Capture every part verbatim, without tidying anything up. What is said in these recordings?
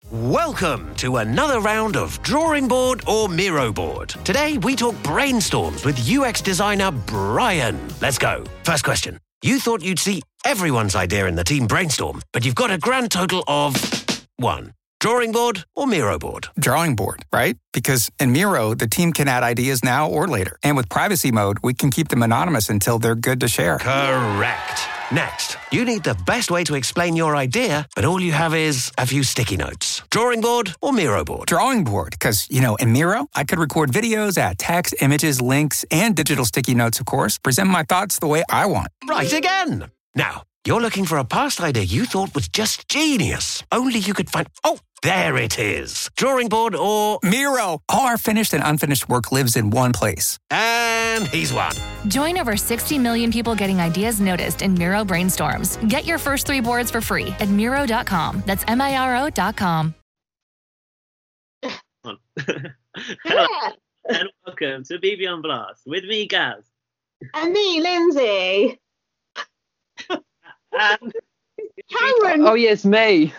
Welcome to another round of Drawing Board or Miro Board. Today we talk brainstorms with U X designer Brian. Let's go. First question. You thought you'd see everyone's idea in the team brainstorm, but you've got a grand total of one. Drawing board or Miro board? Drawing board, right? Because in Miro, the team can add ideas now or later. And with privacy mode, we can keep them anonymous until they're good to share. Correct. Next, you need the best way to explain your idea, but all you have is a few sticky notes. Drawing board or Miro board? Drawing board, because, you know, in Miro, I could record videos, add text, images, links, and digital sticky notes, of course, present my thoughts the way I want. Right again. Now, you're looking for a past idea you thought was just genius. Only you could find... Oh, there it is. Drawing board or... Miro. All our finished and unfinished work lives in one place. And he's won. Join over sixty million people getting ideas noticed in Miro Brainstorms. Get your first three boards for free at Miro dot com. That's M I R O dot com. Hello, and welcome to B B on Blast with me, Gaz. And me, Lindsay. And Cameron. Oh, yes, me.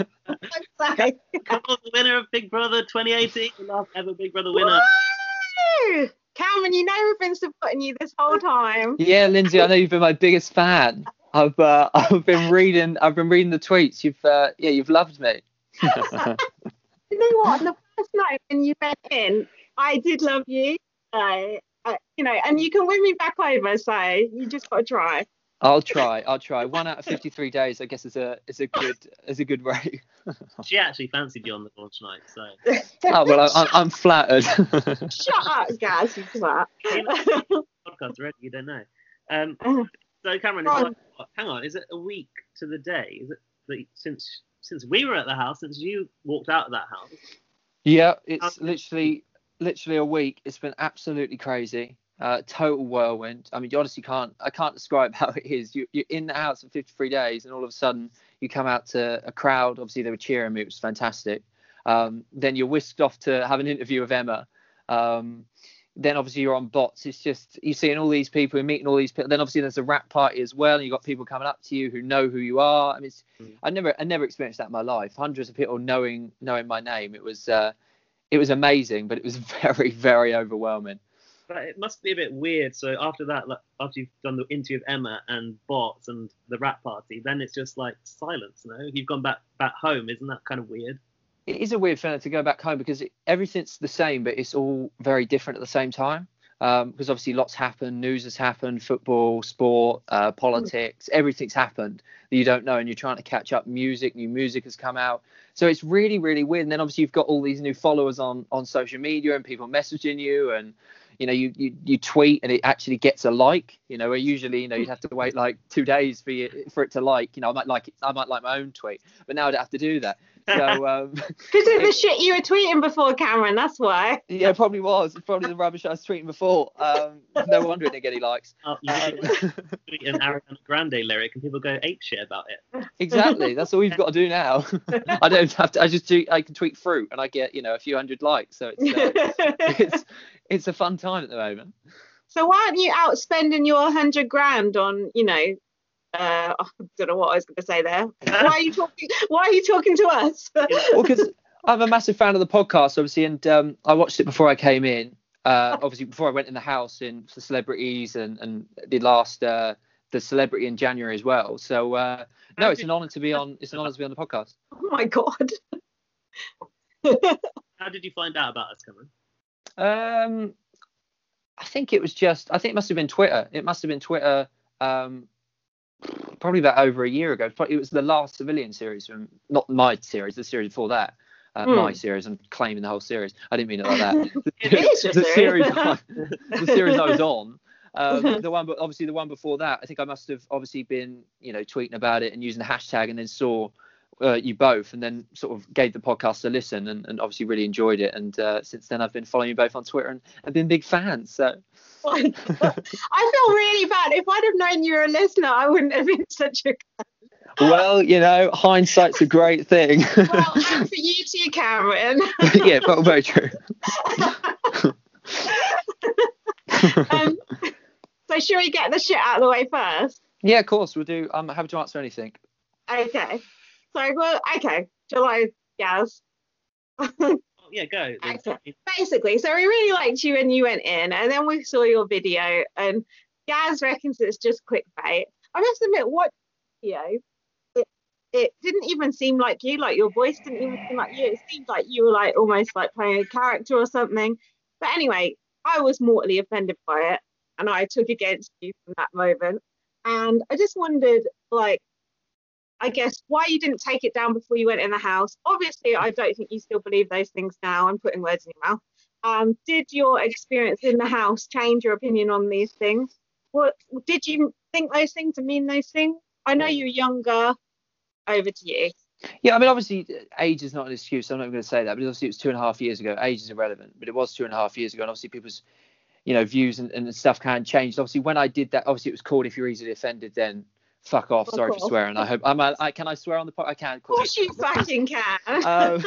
Sorry. the winner of Big Brother twenty eighteen, the last ever Big Brother winner. Woo! Cameron, you know we've been supporting you this whole time. Yeah, Lindsay, I know you've been my biggest fan. I've uh, I've been reading I've been reading the tweets. You've uh, yeah, you've loved me. You know what? The first night when you went in, I did love you. Uh, uh, you know, and you can win me back over. So you just got to try. I'll try. I'll try. One out of fifty-three days, I guess, is a is a good is a good rate. She actually fancied you on the launch night, so. Oh well, I, I'm, I'm flattered. Shut up, Gaz. You twat. Podcast already, you don't know. Um, so Cameron, it's like, what, hang on, is it a week to the day? Is it that since since we were at the house, since you walked out of that house? Yeah, it's literally literally a week. It's been absolutely crazy. Uh, total whirlwind. I mean, you honestly can't. I can't describe how it is. You, you're in the house for fifty-three days, and all of a sudden you come out to a crowd. Obviously, they were cheering me. It was fantastic. Um, then you're whisked off to have an interview with Emma. Um, then obviously you're on bots. It's just you're seeing all these people, you're meeting all these people. Then obviously there's a rap party as well, and you've got people coming up to you who know who you are. I mean, it's, mm. I never, I never experienced that in my life. Hundreds of people knowing, knowing my name. It was, uh, it was amazing, but it was very, very overwhelming. But it must be a bit weird. So after that, like, after you've done the interview with Emma and bots and the rap party, then it's just like silence. No, you've gone back back home. Isn't that kind of weird? It is a weird feeling to go back home because it, everything's the same, but it's all very different at the same time. Um, because obviously lots happen, news has happened, football, sport, uh, politics, everything's happened that you don't know, and you're trying to catch up. Music, new music has come out, so it's really, really weird. And then obviously you've got all these new followers on on social media and people messaging you, and you know, you, you, you tweet and it actually gets a like, you know, where usually, you know, you'd have to wait like two days for you, for it to like, you know, I might like it, I might like my own tweet, but now I don't have to do that. So, um, because of the shit you were tweeting before, Cameron, that's why. Yeah, it probably was. It's probably the rubbish I was tweeting before. Um, no wonder it didn't get any likes. Oh, you um, tweet an Ariana Grande lyric and people go ape shit about it. Exactly. That's all you've got to do now. I don't have to, I just do, I can tweet fruit and I get, you know, a few hundred likes. So it's, uh, it's, it's a fun time at the moment. So why aren't you out spending your hundred grand on, you know, uh, I don't know what I was going to say there. Why are you talking? Why are you talking to us? Well, because I'm a massive fan of the podcast, obviously, and um, I watched it before I came in. Uh, obviously, before I went in the house in for celebrities and and the last uh, the celebrity in January as well. So uh, no, it's an honour to be on. It's an honour to be on the podcast. Oh my god! How did you find out about us, Cameron? Um, I think it was just. I think it must have been Twitter. It must have been Twitter. Um, probably about over a year ago. It was the last Civilian series, from not my series, the series before that. Uh, mm. My series. I'm claiming the whole series. I didn't mean it like that. It is your the series. series I, the series I was on. Um, the one, but obviously the one before that. I think I must have obviously been, you know, tweeting about it and using the hashtag, and then saw uh, you both, and then sort of gave the podcast a listen, and, and obviously really enjoyed it. And uh, since then, I've been following you both on Twitter and, and been big fans. So. I feel really bad. If I'd have known you were a listener, I wouldn't have been such a. Well, you know, hindsight's a great thing. Well, and for you too, Cameron. Yeah, but very true. um, so should we get the shit out of the way first? Yeah, of course, we'll do. I'm happy to answer anything. Okay. So, well, okay. Shall I Gaz. Oh, yeah, go. Basically, so we really liked you when you went in, and then we saw your video, and Gaz reckons it's just clickbait. I must admit, what video? It, it didn't even seem like you. Like your voice didn't even seem like you. It seemed like you were like almost like playing a character or something. But anyway, I was mortally offended by it, and I took against you from that moment. And I just wondered, like, I guess why you didn't take it down before you went in the house. Obviously, I don't think you still believe those things now. I'm putting words in your mouth. Um, did your experience in the house change your opinion on these things? What did you think those things and mean those things? I know you're younger. Over to you. Yeah, I mean, obviously, age is not an excuse. So I'm not going to say that, but obviously, it was two and a half years ago. Age is irrelevant, but it was two and a half years ago, and obviously, people's, you know, views and, and stuff can change. Obviously, when I did that, obviously, it was called "If You're Easily Offended, Then Fuck Off." Of Sorry course. for swearing. I hope I'm. A, I can I swear on the podcast? I can. Of course, you fucking can. um,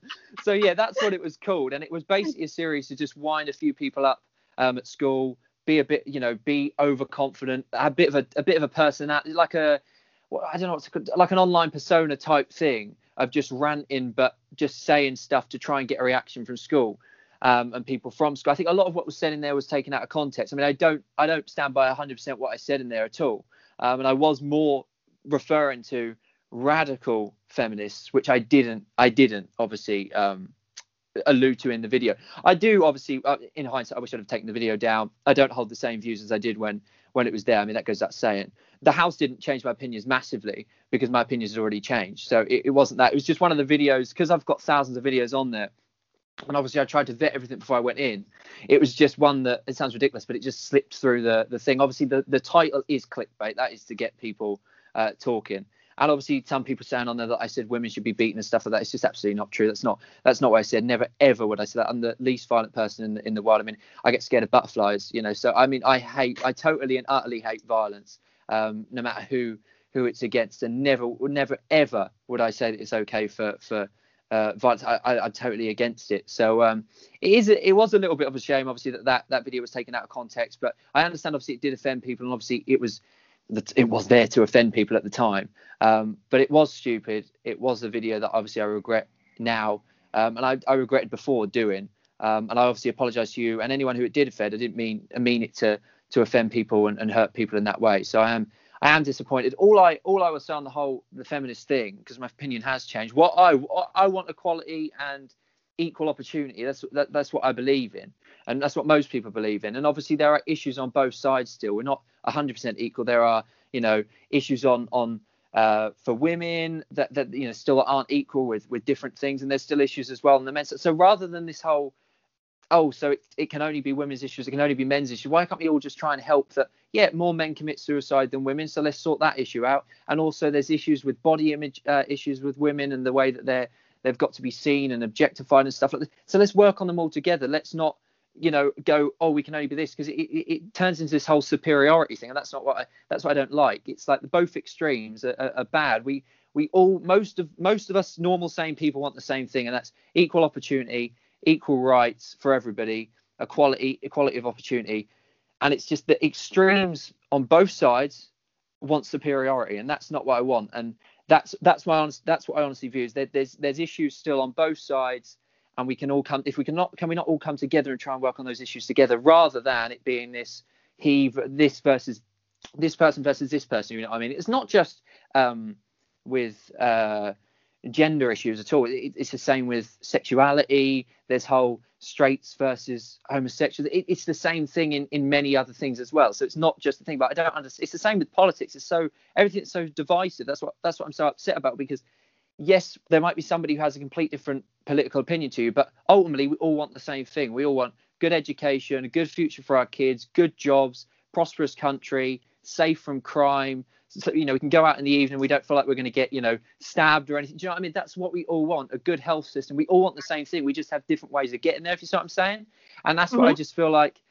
so yeah, that's what it was called, and it was basically a series to just wind a few people up um, at school, be a bit, you know, be overconfident, a bit of a, a bit of a personality, like a, well, I don't know what's called, like an online persona type thing of just ranting, but just saying stuff to try and get a reaction from school um, and people from school. I think a lot of what was said in there was taken out of context. I mean, I don't, I don't stand by one hundred percent what I said in there at all, um, and I was more referring to radical feminists, which I didn't, I didn't obviously um, allude to in the video. I do obviously, uh, in hindsight, I wish I'd have taken the video down. I don't hold the same views as I did when when it was there. I mean, that goes without saying. The house didn't change my opinions massively because my opinions had already changed. So it, it wasn't that. It was just one of the videos, because I've got thousands of videos on there. And obviously I tried to vet everything before I went in. It was just one that, it sounds ridiculous, but it just slipped through the, the thing. Obviously the, the title is clickbait. That is to get people uh, talking. And obviously some people saying on there that I said women should be beaten and stuff like that. It's just absolutely not true. That's not that's not what I said. Never, ever would I say that. I'm the least violent person in the, in the world. I mean, I get scared of butterflies, you know. So, I mean, I hate, I totally and utterly hate violence, um, no matter who who it's against. And never, never, ever would I say that it's okay for, for uh, violence. I, I, I'm totally against it. So um, it is, it was a little bit of a shame, obviously, that, that that video was taken out of context. But I understand, obviously, it did offend people. And obviously, it was that it was there to offend people at the time, um, but it was stupid. It was a video that obviously I regret now, um, and I, I regretted before doing. Um, and I obviously apologise to you and anyone who it did offend. I didn't mean I mean it to to offend people and, and hurt people in that way. So I am I am disappointed. All I all I will say on the whole the feminist thing, because my opinion has changed. What I I want equality and equal opportunity. That's that, that's what I believe in, and that's what most people believe in. And obviously there are issues on both sides still. We're not one hundred percent equal. There are, you know, issues on on uh, for women that that you know still aren't equal with with different things, and there's still issues as well on the men's. So rather than this whole oh, so it, it can only be women's issues, it can only be men's issues. Why can't we all just try and help that? Yeah, more men commit suicide than women, so let's sort that issue out. And also, there's issues with body image uh, issues with women and the way that they're they've got to be seen and objectified and stuff like that. So let's work on them all together. Let's not, you know, go, oh, we can only be this, because it, it, it turns into this whole superiority thing, and that's not what I that's what I don't like. It's like the both extremes are, are, are bad. We we all most of most of us normal sane people want the same thing, and that's equal opportunity, equal rights for everybody, equality equality of opportunity. And it's just the extremes on both sides want superiority, and that's not what I want. And that's that's my honest, that's what I honestly view is that there's there's issues still on both sides, and we can all come if we can not can we not all come together and try and work on those issues together, rather than it being this he this versus this person versus this person. You know what I mean? It's not just um, with uh, gender issues at all. It, it's the same with sexuality. There's whole straights versus homosexuals. It, it's the same thing in, in many other things as well. So it's not just the thing. But I don't understand. It's the same with politics. It's so everything's so divisive. That's what that's what I'm so upset about, because yes, there might be somebody who has a complete different political opinion to you, but ultimately we all want the same thing. We all want good education, a good future for our kids, good jobs, prosperous country, safe from crime. So, you know, we can go out in the evening. We don't feel like we're going to get, you know, stabbed or anything. Do you know what I mean? That's what we all want, a good health system. We all want the same thing. We just have different ways of getting there, if you see what I'm saying. And that's mm-hmm. what I just feel like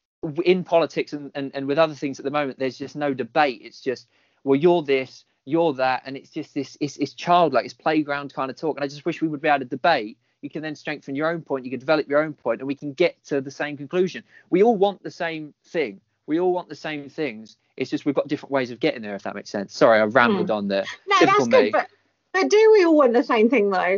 in politics and, and, and with other things at the moment, there's just no debate. It's just, well, you're this, you're that. And it's just this, it's, it's childlike, it's playground kind of talk. And I just wish we would be able to debate. You can then strengthen your own point. You can develop your own point, and we can get to the same conclusion. We all want the same thing. We all want the same things. It's just we've got different ways of getting there, if that makes sense. Sorry, I rambled mm. on there. No, Typical that's good. But, but do we all want the same thing, though?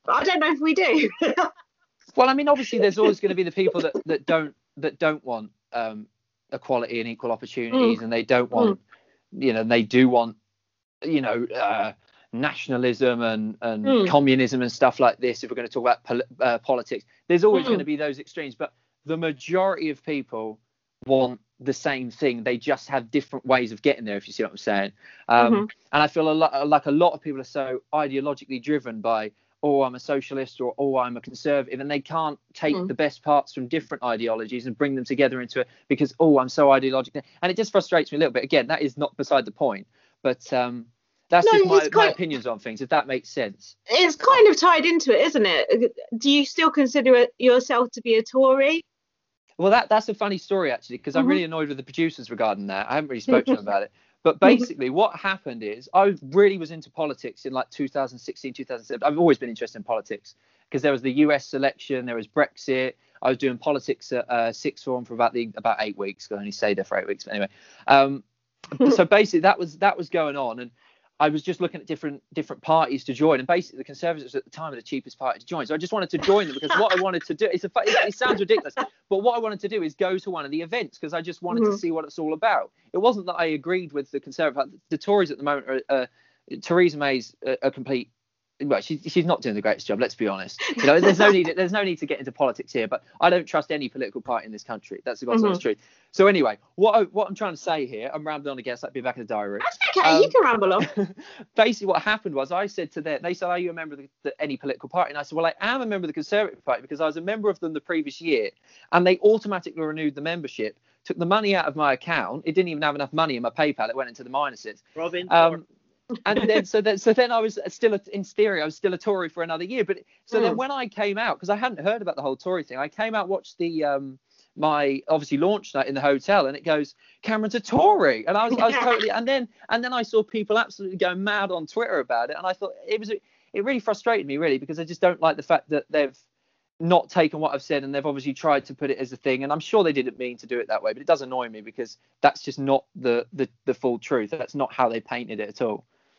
But I don't know if we do. Well, I mean, obviously, there's always going to be the people that, that don't that don't want um, equality and equal opportunities, mm. and they don't want, mm. you know, they do want, you know, uh, nationalism and, and mm. communism and stuff like this. If we're going to talk about pol- uh, politics, there's always mm. going to be those extremes. But the majority of people want the same thing. They just have different ways of getting there, if you see what I'm saying. Um, mm-hmm. And I feel a lot like a lot of people are so ideologically driven by, oh, I'm a socialist, or oh, I'm a conservative, and they can't take mm. the best parts from different ideologies and bring them together into it because, oh, I'm so ideological. And it just frustrates me a little bit. Again, that is not beside the point, but um, that's no, just my, my opinions on things, if that makes sense. It's kind of tied into it, isn't it? Do you still consider it yourself to be a Tory? Well, that that's a funny story, actually, because mm-hmm. I'm really annoyed with the producers regarding that. I haven't really spoken to them about it. But basically, what happened is I really was into politics in like two thousand sixteen, two thousand seventeen. I've always been interested in politics because there was the U S election, there was Brexit. I was doing politics at uh, sixth form for about the about eight weeks. I only stayed there for eight weeks, but anyway. Um, so basically, that was that was going on, and I was just looking at different different parties to join, and basically the Conservatives at the time were the cheapest party to join. So I just wanted to join them because what I wanted to do, it's a, it, it sounds ridiculous, but what I wanted to do is go to one of the events because I just wanted mm-hmm. to see what it's all about. It wasn't that I agreed with the Conservative. The Tories at the moment are, uh, Theresa May's a, a complete, well, she, she's not doing the greatest job, let's be honest. You know, there's no need there's no need to get into politics here, but I don't trust any political party in this country. That's the God's mm-hmm. honest truth. So anyway, what I, what I'm trying to say here, I'm rambling on again, so I'd be back in the diary. That's okay, um, you can ramble on. Basically, what happened was I said to them, they said, are you a member of the, the, any political party? And I said, well, I am a member of the Conservative Party because I was a member of them the previous year, and they automatically renewed the membership, took the money out of my account. It didn't even have enough money in my PayPal. It went into the minuses. Robin. Um, and then so then so then I was still a, in theory I was still a Tory for another year. But so mm. then when I came out, because I hadn't heard about the whole Tory thing, I came out, watched the um my obviously launch night in the hotel, and it goes, Cameron's a Tory, and I was I was totally and then and then I saw people absolutely going mad on Twitter about it, and I thought it was it really frustrated me really because I just don't like the fact that they've not taken what I've said, and they've obviously tried to put it as a thing, and I'm sure they didn't mean to do it that way, but it does annoy me because that's just not the the, the full truth. That's not how they painted it at all.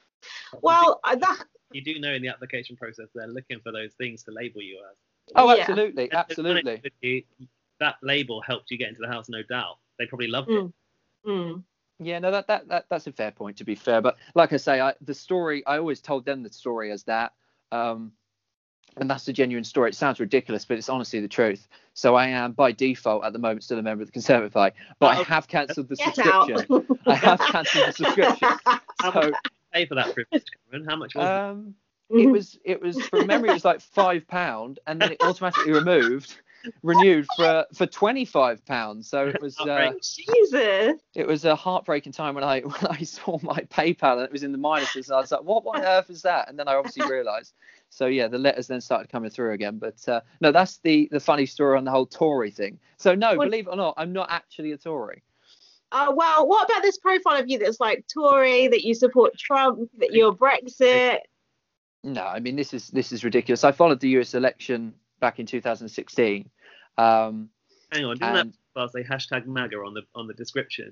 Well, that you do know in the application process they're looking for those things to label you as. Oh, absolutely, yeah. absolutely. You, that label helped you get into the house, no doubt. They probably loved mm. it. Mm. Yeah, no, that, that that that's a fair point, to be fair. But like I say, I, the story, I always told them the story as that. Um, and that's the genuine story. It sounds ridiculous, but it's honestly the truth. So I am, by default, at the moment, still a member of the Conservative Party. But oh, I have cancelled the subscription. I have cancelled the subscription. So, pay for that privilege, Cameron? How much was um, it? It was, it was from memory, it was like five pounds, and then it automatically removed, renewed for for twenty-five pounds. So it was, uh, Jesus. It was a heartbreaking time when I when I saw my PayPal and it was in the minuses, and I was like, what on earth is that? And then I obviously realised. So yeah, the letters then started coming through again. But uh, no, that's the the funny story on the whole Tory thing. So no, what? Believe it or not, I'm not actually a Tory. Uh, well, what about this profile of you that's like Tory, that you support Trump, that you're Brexit? No, I mean, this is this is ridiculous. I followed the U S election back in two thousand sixteen. Um, Hang on, didn't that say hashtag MAGA on the on the description?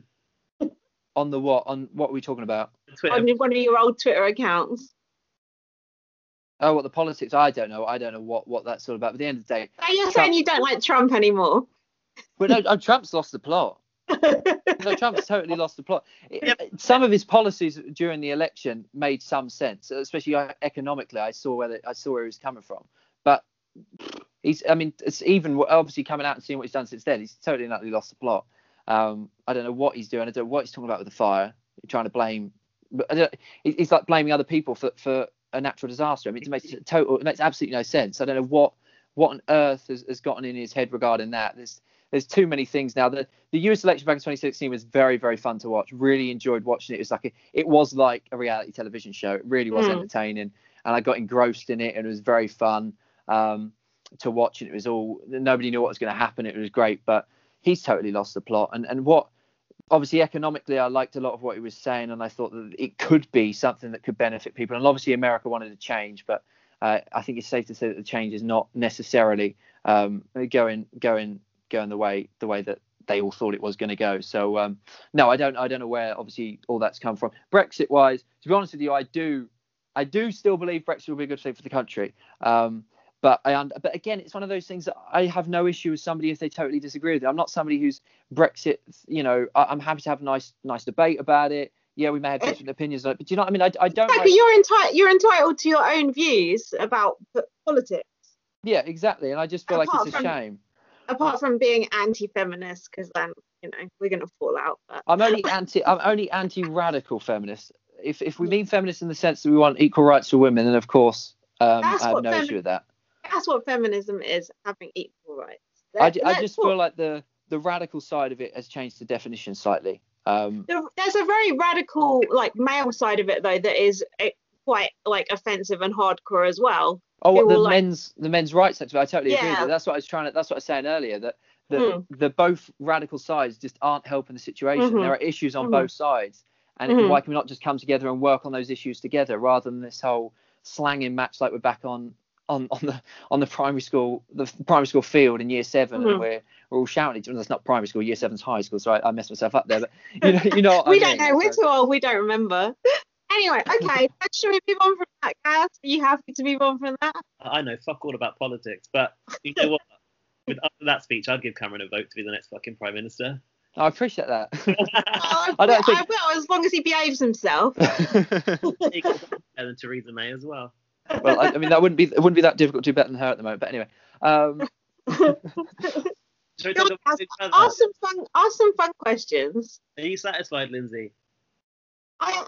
On the what? On what are we talking about? Twitter. On one of your old Twitter accounts. Oh, what, the politics? I don't know. I don't know what, what that's all about. But at the end of the day, so you're Trump... saying you don't like Trump anymore? Well, no, oh, Trump's lost the plot. No, Trump's totally lost the plot. Yep. Some of his policies during the election made some sense, especially economically. I saw where the, I saw where he was coming from, but he's. I mean, it's even obviously coming out and seeing what he's done since then. He's totally and utterly lost the plot. Um, I don't know what he's doing. I don't know what he's talking about with the fire. He's trying to blame. But I don't, he's like blaming other people for for a natural disaster. I mean, it makes total. It makes absolutely no sense. I don't know what what on earth has, has gotten in his head regarding that. There's There's too many things now. The the U S election back in twenty sixteen was very, very fun to watch. Really enjoyed watching it. It was like a, it was like a reality television show. It really was mm. entertaining, and I got engrossed in it, and it was very fun um, to watch. And it was all, nobody knew what was going to happen. It was great, but he's totally lost the plot. And and what obviously economically, I liked a lot of what he was saying, and I thought that it could be something that could benefit people. And obviously, America wanted to change, but uh, I think it's safe to say that the change is not necessarily um, going going. going the way the way that they all thought it was going to go. So um no, I don't I don't know where obviously all that's come from. Brexit wise, to be honest with you, I do I do still believe Brexit will be a good thing for the country. Um, but I, und- but again, it's one of those things that I have no issue with somebody if they totally disagree with it. I'm not somebody who's Brexit. You know, I, I'm happy to have a nice, nice debate about it. Yeah, we may have different opinions on it, but do you know what I mean? I, I don't. Exactly. Like... You're entitled. You're entitled to your own views about p- politics. Yeah, exactly. And I just feel Apart like it's a from- shame. Apart from being anti-feminist, because then you know we're gonna fall out. But I'm only anti. I'm only anti-radical feminist. If if we mean feminist in the sense that we want equal rights for women, then of course um, I That's have what no femi- issue with that. that's what feminism is: having equal rights. I, Let- ju- I let's just talk. feel like the the radical side of it has changed the definition slightly. Um, There- There's a very radical, like male side of it though that is eh, quite like offensive and hardcore as well. oh, what Who the will, like- men's the men's rights sector? I totally agree with Yeah. you. That's what I was trying to. That's what I was saying earlier. That that Mm. the both radical sides just aren't helping the situation. Mhm. There are issues on Mhm. both sides, and Mhm. why can we not just come together and work on those issues together rather than this whole slanging match like we're back on on, on the on the primary school the primary school field in year seven Mhm. and we're we're all shouting. Well, that's not primary school. Year seven's high school, so I, I messed myself up there. But you know, you know what we I don't mean. know. We're So- too old. We don't remember. Anyway, okay. Should we move on from that, Gaz? Are you happy to move on from that? I know fuck all about politics, but you know what? With, after that speech, I'd give Cameron a vote to be the next fucking prime minister. I appreciate that. I, I don't I think- will, as long as he behaves himself. He could be better than Theresa May as well. Well, I, I mean, that wouldn't be it wouldn't be that difficult to do better than her at the moment. But anyway, um, Shall we talk about ask, each other? ask some fun. Ask some fun questions. Are you satisfied, Lindsay? I,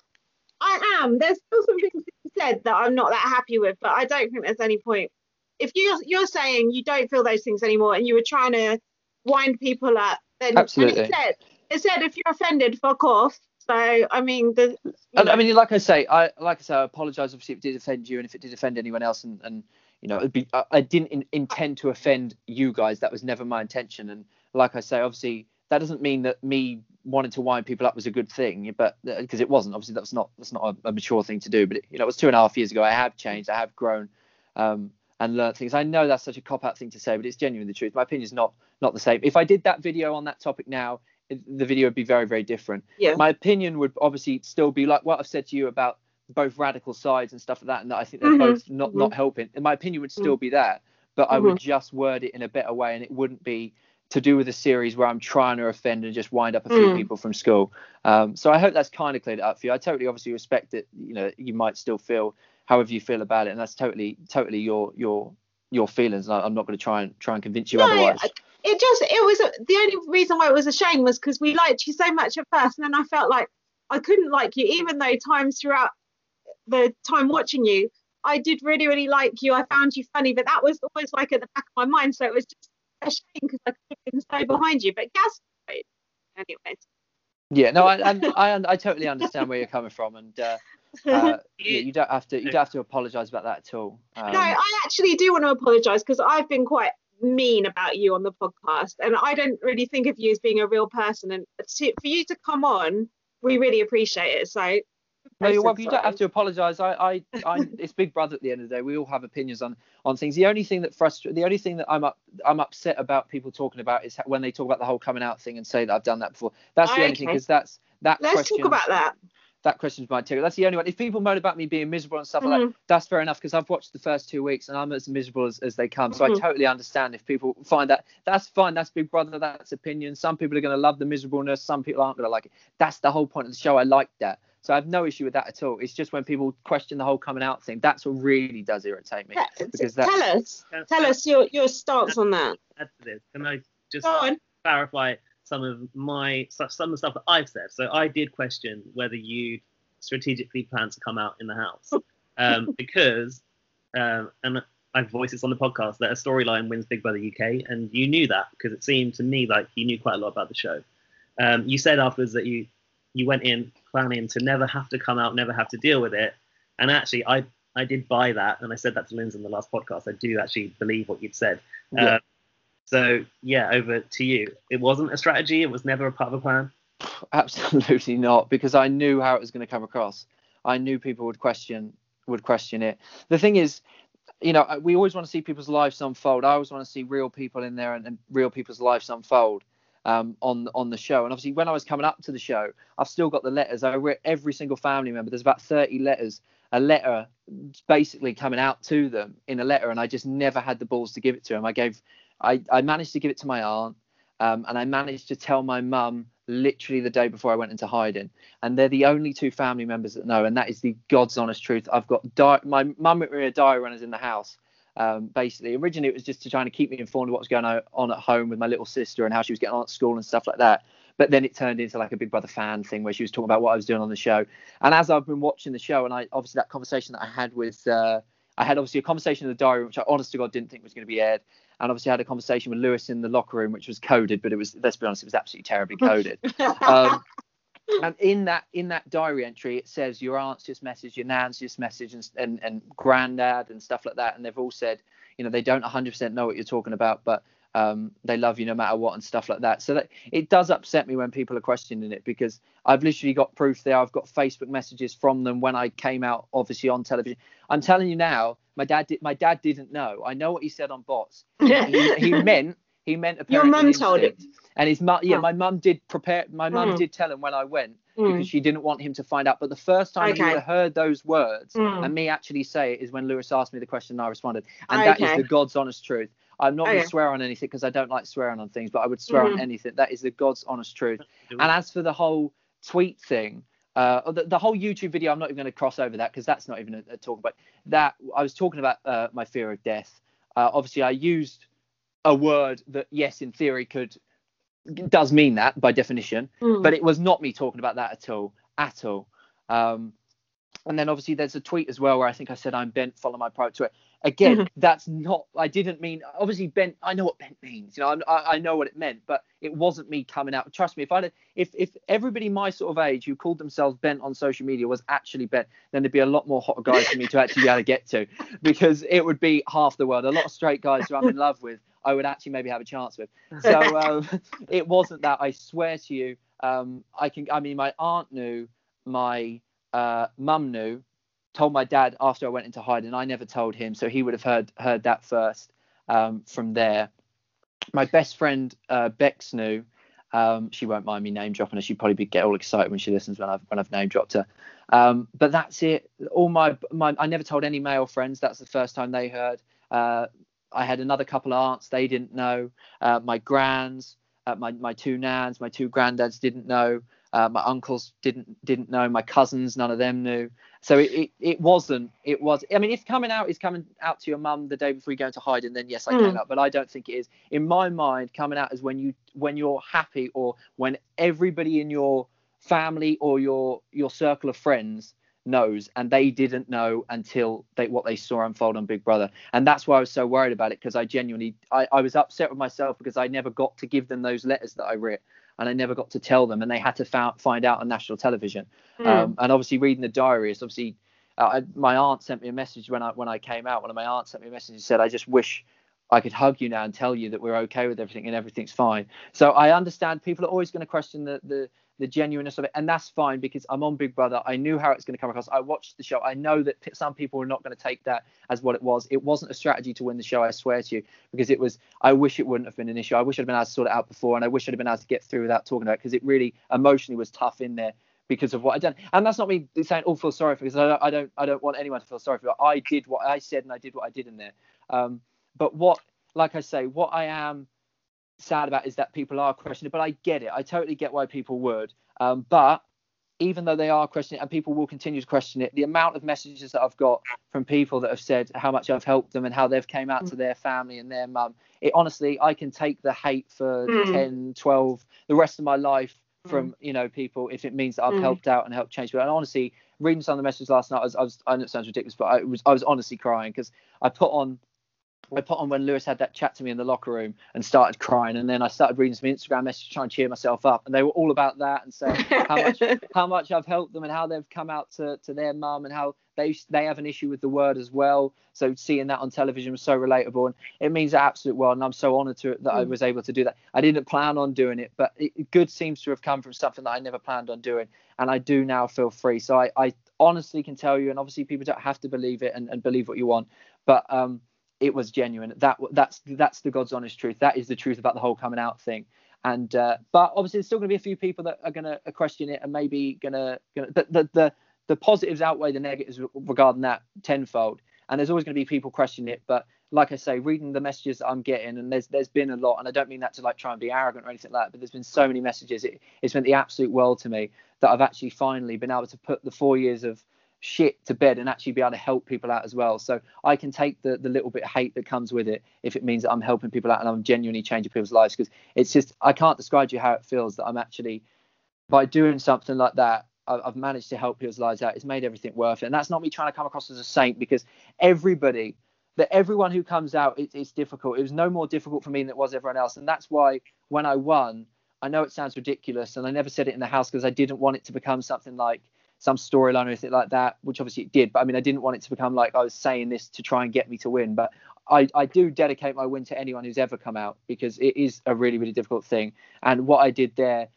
I am. There's still some things that you said that I'm not that happy with, but I don't think there's any point. If you you're saying you don't feel those things anymore, and you were trying to wind people up, then Absolutely. And it said it said if you're offended, fuck off. So I mean, the. you And, know, I mean, like I say, I like I say, I apologise obviously if it did offend you and if it did offend anyone else, and, and you know, it'd be, I, I didn't in, intend to offend you guys. That was never my intention. And like I say, obviously, that doesn't mean that me wanting to wind people up was a good thing, but because it wasn't. Obviously, that's not that's not a, a mature thing to do. But it, you know, it was two and a half years ago. I have changed. I have grown. Um, and learned things. I know that's such a cop-out thing to say, but it's genuinely the truth. My opinion is not not the same. If I did that video on that topic now, it, the video would be very, very different. Yeah. My opinion would obviously still be like what I've said to you about both radical sides and stuff like that, and that I think they're Mhm, both not, mhm. not helping. And my opinion would still be that, but I would just word it in a better way, and it wouldn't be to do with a series where I'm trying to offend and just wind up a few Mm. people from school. Um, so I hope that's kind of cleared it up for you. I totally obviously respect that, you know, you might still feel however you feel about it, and that's totally totally your your your feelings. I'm not going to try and try and convince you No, otherwise. it just it was a, the only reason why it was a shame was because we liked you so much at first, and then I felt like I couldn't like you, even though times throughout the time watching you, I did really really like you. I found you funny, but that was always like at the back of my mind, so it was just a shame because I could have been so behind you. But Gaz, anyways. Yeah, no, I, I I I totally understand where you're coming from, and uh, uh, yeah, you don't have to you don't have to apologise about that at all. Um, No, I actually do want to apologise because I've been quite mean about you on the podcast, and I don't really think of you as being a real person. And to, for you to come on, we really appreciate it. So. No, you're welcome. You don't have to apologise. I, I, I, it's Big Brother at the end of the day. We all have opinions on, on things. The only thing that frustrates, the only thing that I'm up, I'm upset about people talking about is when they talk about the whole coming out thing and say that I've done that before. That's the only thing, Okay. because that's that Let's question. talk about that. That question's my ticket. That's the only one. If people moan about me being miserable and stuff like Mhm. that, that's fair enough, because I've watched the first two weeks and I'm as miserable as, as they come. So Mhm. I totally understand if people find that. That's fine. That's Big Brother. That's opinion. Some people are going to love the miserableness. Some people aren't going to like it. That's the whole point of the show. I like that. So I have no issue with that at all. It's just when people question the whole coming out thing, that's what really does irritate me. Te- Because that's, Tell us, tell us your, your stance on that. Add to this, can I just Go on. clarify some of my some of the stuff that I've said? So I did question whether you strategically plan to come out in the house, um, because um, and I've voiced this on the podcast that a storyline wins Big Brother U K, and you knew that because it seemed to me like you knew quite a lot about the show. Um, you said afterwards that you you went in planning to never have to come out, never have to deal with it, and actually I I did buy that, and I said that to Lindsay in the last podcast. I do actually believe what you'd said. Yeah. Uh, so yeah, over to you. It wasn't a strategy. It was never a part of a plan. absolutely not, because I knew how it was going to come across. I knew people would question would question it. The thing is, you know, we always want to see people's lives unfold. I always want to see real people in there and, and real people's lives unfold um, on on the show. And obviously, when I was coming up to the show, I've still got the letters. I read every single family member. There's about thirty letters a letter basically coming out to them in a letter, and I just never had the balls to give it to him. I gave, I, I managed to give it to my aunt, um, and I managed to tell my mum literally the day before I went into hiding, and they're the only two family members that know, and that is the God's honest truth. I've got di- my mum wrote me a diary runners in the house. Um, basically, originally it was just to try to keep me informed of what was going on at home with my little sister and how she was getting on at school and stuff like that. But then it turned into like a Big Brother fan thing where she was talking about what I was doing on the show. And as I've been watching the show, and I obviously that conversation that I had with, uh, I had obviously a conversation in the diary, which I honest to God didn't think was going to be aired. And obviously I had a conversation with Lewis in the locker room, which was coded, but it was, let's be honest, it was absolutely terribly coded. um, and in that in that diary entry, it says your aunt's just messaged, your nan's just messaged, and, and, and granddad and stuff like that. And they've all said, you know, they don't one hundred percent know what you're talking about, but um, they love you no matter what and stuff like that. So that it does upset me when people are questioning it, because I've literally got proof there. I've got Facebook messages from them when I came out, obviously on television. I'm telling you now, my dad did, my dad didn't know. I know what he said on bots. he, he meant he meant apparently your mum told him. And his mum, yeah, oh. my mum did prepare. My mum mm. did tell him when I went mm. because she didn't want him to find out. But the first time okay. he would have heard those words mm. and me actually say it is when Lewis asked me the question and I responded. And okay. that is the God's honest truth. I'm not okay. going to swear on anything because I don't like swearing on things, but I would swear mm. on anything. That is the God's honest truth. And as for the whole tweet thing, uh, the, the whole YouTube video, I'm not even going to cross over that because that's not even a, a talk about that. I was talking about uh, my fear of death. Uh, obviously, I used a word that, yes, in theory could does mean that by definition, mm. but it was not me talking about that at all, at all. Um, and then obviously there's a tweet as well where I think I said I'm bent, follow my private Twitter. Again, mm-hmm. that's not, I didn't mean, obviously bent, I know what bent means, you know, I, I know what it meant, but it wasn't me coming out. Trust me, if I if if everybody my sort of age who called themselves bent on social media was actually bent, then there'd be a lot more hot guys for me to actually be able to get to, because it would be half the world. A lot of straight guys who I'm in love with, I would actually maybe have a chance with. So um, it wasn't that, I swear to you. Um, I can, I mean, my aunt knew, my uh, mum knew, told my dad after I went into hiding. I never told him, so he would have heard heard that first um, from there. My best friend uh, Bex knew. Um, she won't mind me name dropping her. She'd probably get all excited when she listens when I've when I've name dropped her. Um, but that's it. All my my I never told any male friends. That's the first time they heard. Uh, I had another couple of aunts. They didn't know. Uh, my grands, uh, my my two nans, my two granddads didn't know. Uh, my uncles didn't didn't know. My cousins, none of them knew. So it, it, it wasn't. It was. I mean, if coming out is coming out to your mum the day before you go into hiding, then yes, I mm. came out. But I don't think it is. In my mind, coming out is when you when you're happy, or when everybody in your family or your your circle of friends knows, and they didn't know until they what they saw unfold on Big Brother. And that's why I was so worried about it, because I genuinely I, I was upset with myself because I never got to give them those letters that I wrote. And I never got to tell them, and they had to found, find out on national television. Mm. Um, and obviously, reading the diaries, obviously, uh, I, my aunt sent me a message when I when I came out. One of my aunts sent me a message and said, "I just wish I could hug you now and tell you that we're okay with everything and everything's fine." So I understand people are always going to question the the the genuineness of it, and that's fine, because I'm on Big Brother. I knew how it's going to come across. I watched the show. I know that p- some people are not going to take that as what it was. It wasn't a strategy to win the show, I swear to you, because it was. I wish it wouldn't have been an issue. I wish I'd been able to sort it out before, and I wish I'd have been able to get through without talking about it, because it really emotionally was tough in there because of what I'd done. And that's not me saying, "Oh, feel sorry for," because I don't, I don't, I don't want anyone to feel sorry for it. I did what I said, and I did what I did in there. Um, but what, like I say, what I am sad about is that people are questioning it. But I get it. I totally get why people would. Um, but even though they are questioning it, and people will continue to question it, the amount of messages that I've got from people that have said how much I've helped them and how they've came out to their family and their mum, it honestly, I can take the hate for mm. ten, twelve, the rest of my life from, mm. you know, people, if it means that I've mm. helped out and helped change people. And honestly, reading some of the messages last night, I was, I, was, I know it sounds ridiculous, but I was, I was honestly crying, because I put on, I put on when Lewis had that chat to me in the locker room and started crying, and then I started reading some Instagram messages trying to cheer myself up, and they were all about that and saying how much how much I've helped them and how they've come out to, to their mum and how they they have an issue with the word as well. So seeing that on television was so relatable, and it means the absolute world, and I'm so honoured to that mm. I was able to do that. I didn't plan on doing it, but it, good seems to have come from something that I never planned on doing, and I do now feel free. So I, I honestly can tell you, and obviously people don't have to believe it and, and believe what you want, but um. it was genuine. That that's that's the God's honest truth. That is the truth about the whole coming out thing. And uh, but obviously there's still going to be a few people that are going to question it and maybe going to. But the, the the positives outweigh the negatives regarding that tenfold. And there's always going to be people questioning it. But like I say, reading the messages that I'm getting, and there's there's been a lot, and I don't mean that to like try and be arrogant or anything like that, but there's been so many messages. It, it's meant the absolute world to me that I've actually finally been able to put the four years of shit to bed and actually be able to help people out as well. So I can take the the little bit of hate that comes with it if it means that I'm helping people out and I'm genuinely changing people's lives, because it's just, I can't describe to you how it feels that I'm actually, by doing something like that, I've managed to help people's lives out. It's made everything worth it. And that's not me trying to come across as a saint, because everybody, that everyone who comes out, it, it's difficult. It was no more difficult for me than it was everyone else. And that's why when I won, I know it sounds ridiculous, and I never said it in the house because I didn't want it to become something like some storyline or anything like that, which obviously it did. But I mean, I didn't want it to become like I was saying this to try and get me to win. But I, I do dedicate my win to anyone who's ever come out, because it is a really, really difficult thing. And what I did there,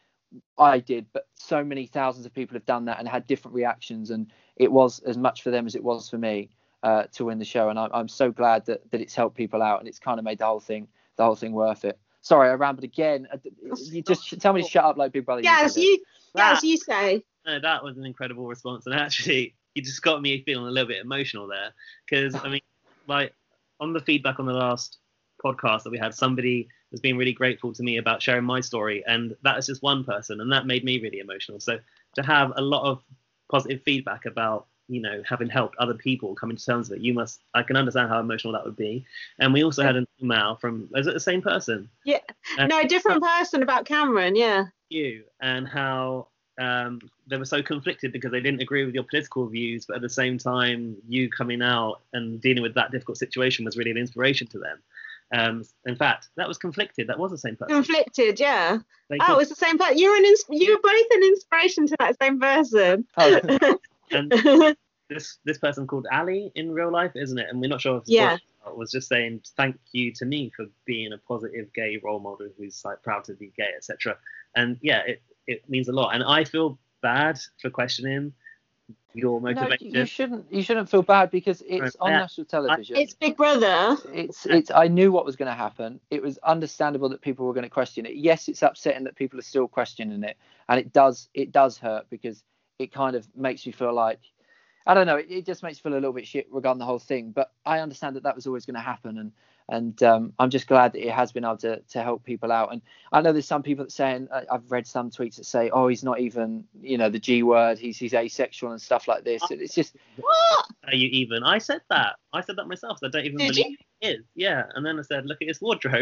I did, but so many thousands of people have done that and had different reactions, and it was as much for them as it was for me uh, to win the show. And I, I'm so glad that, that it's helped people out, and it's kind of made the whole thing the whole thing worth it. Sorry, I rambled again. You just tell me to shut up like Big Brother. Yes, you, yes, you say. No, that was an incredible response, and actually, you just got me feeling a little bit emotional there, because I mean, like on the feedback on the last podcast that we had, somebody has been really grateful to me about sharing my story, and that is just one person, and that made me really emotional. So to have a lot of positive feedback about, you know, having helped other people come into terms with it, you must, I can understand how emotional that would be. And we also had an email from, is it the same person? Yeah, uh, no, different person about Cameron, yeah. You, and how um, they were so conflicted because they didn't agree with your political views, but at the same time, you coming out and dealing with that difficult situation was really an inspiration to them. Um, in fact, that was conflicted. That was the same person. Conflicted, yeah. They oh, it was the same person. You were an ins- you were both an inspiration to that same person. Oh, and this this person called Ali in real life, isn't it? And we're not sure if yeah. it was just saying thank you to me for being a positive gay role model who's like proud to be gay, et cetera. And yeah, it it means a lot. And I feel bad for questioning your motivation. No, you shouldn't. You shouldn't feel bad, because it's on yeah. national television. It's Big Brother. It's it's. I knew what was going to happen. It was understandable that people were going to question it. Yes, it's upsetting that people are still questioning it, and it does it does hurt, because it kind of makes you feel like, I don't know. It, it just makes you feel a little bit shit regarding the whole thing. But I understand that that was always going to happen, and and um, I'm just glad that it has been able to to help people out. And I know there's some people that saying, I've read some tweets that say, oh, he's not even, you know, the G word, he's he's asexual and stuff like this. It's just, what are you even? I said that. I said that myself. I don't even Did believe you? he is. Yeah, and then I said, look at his wardrobe.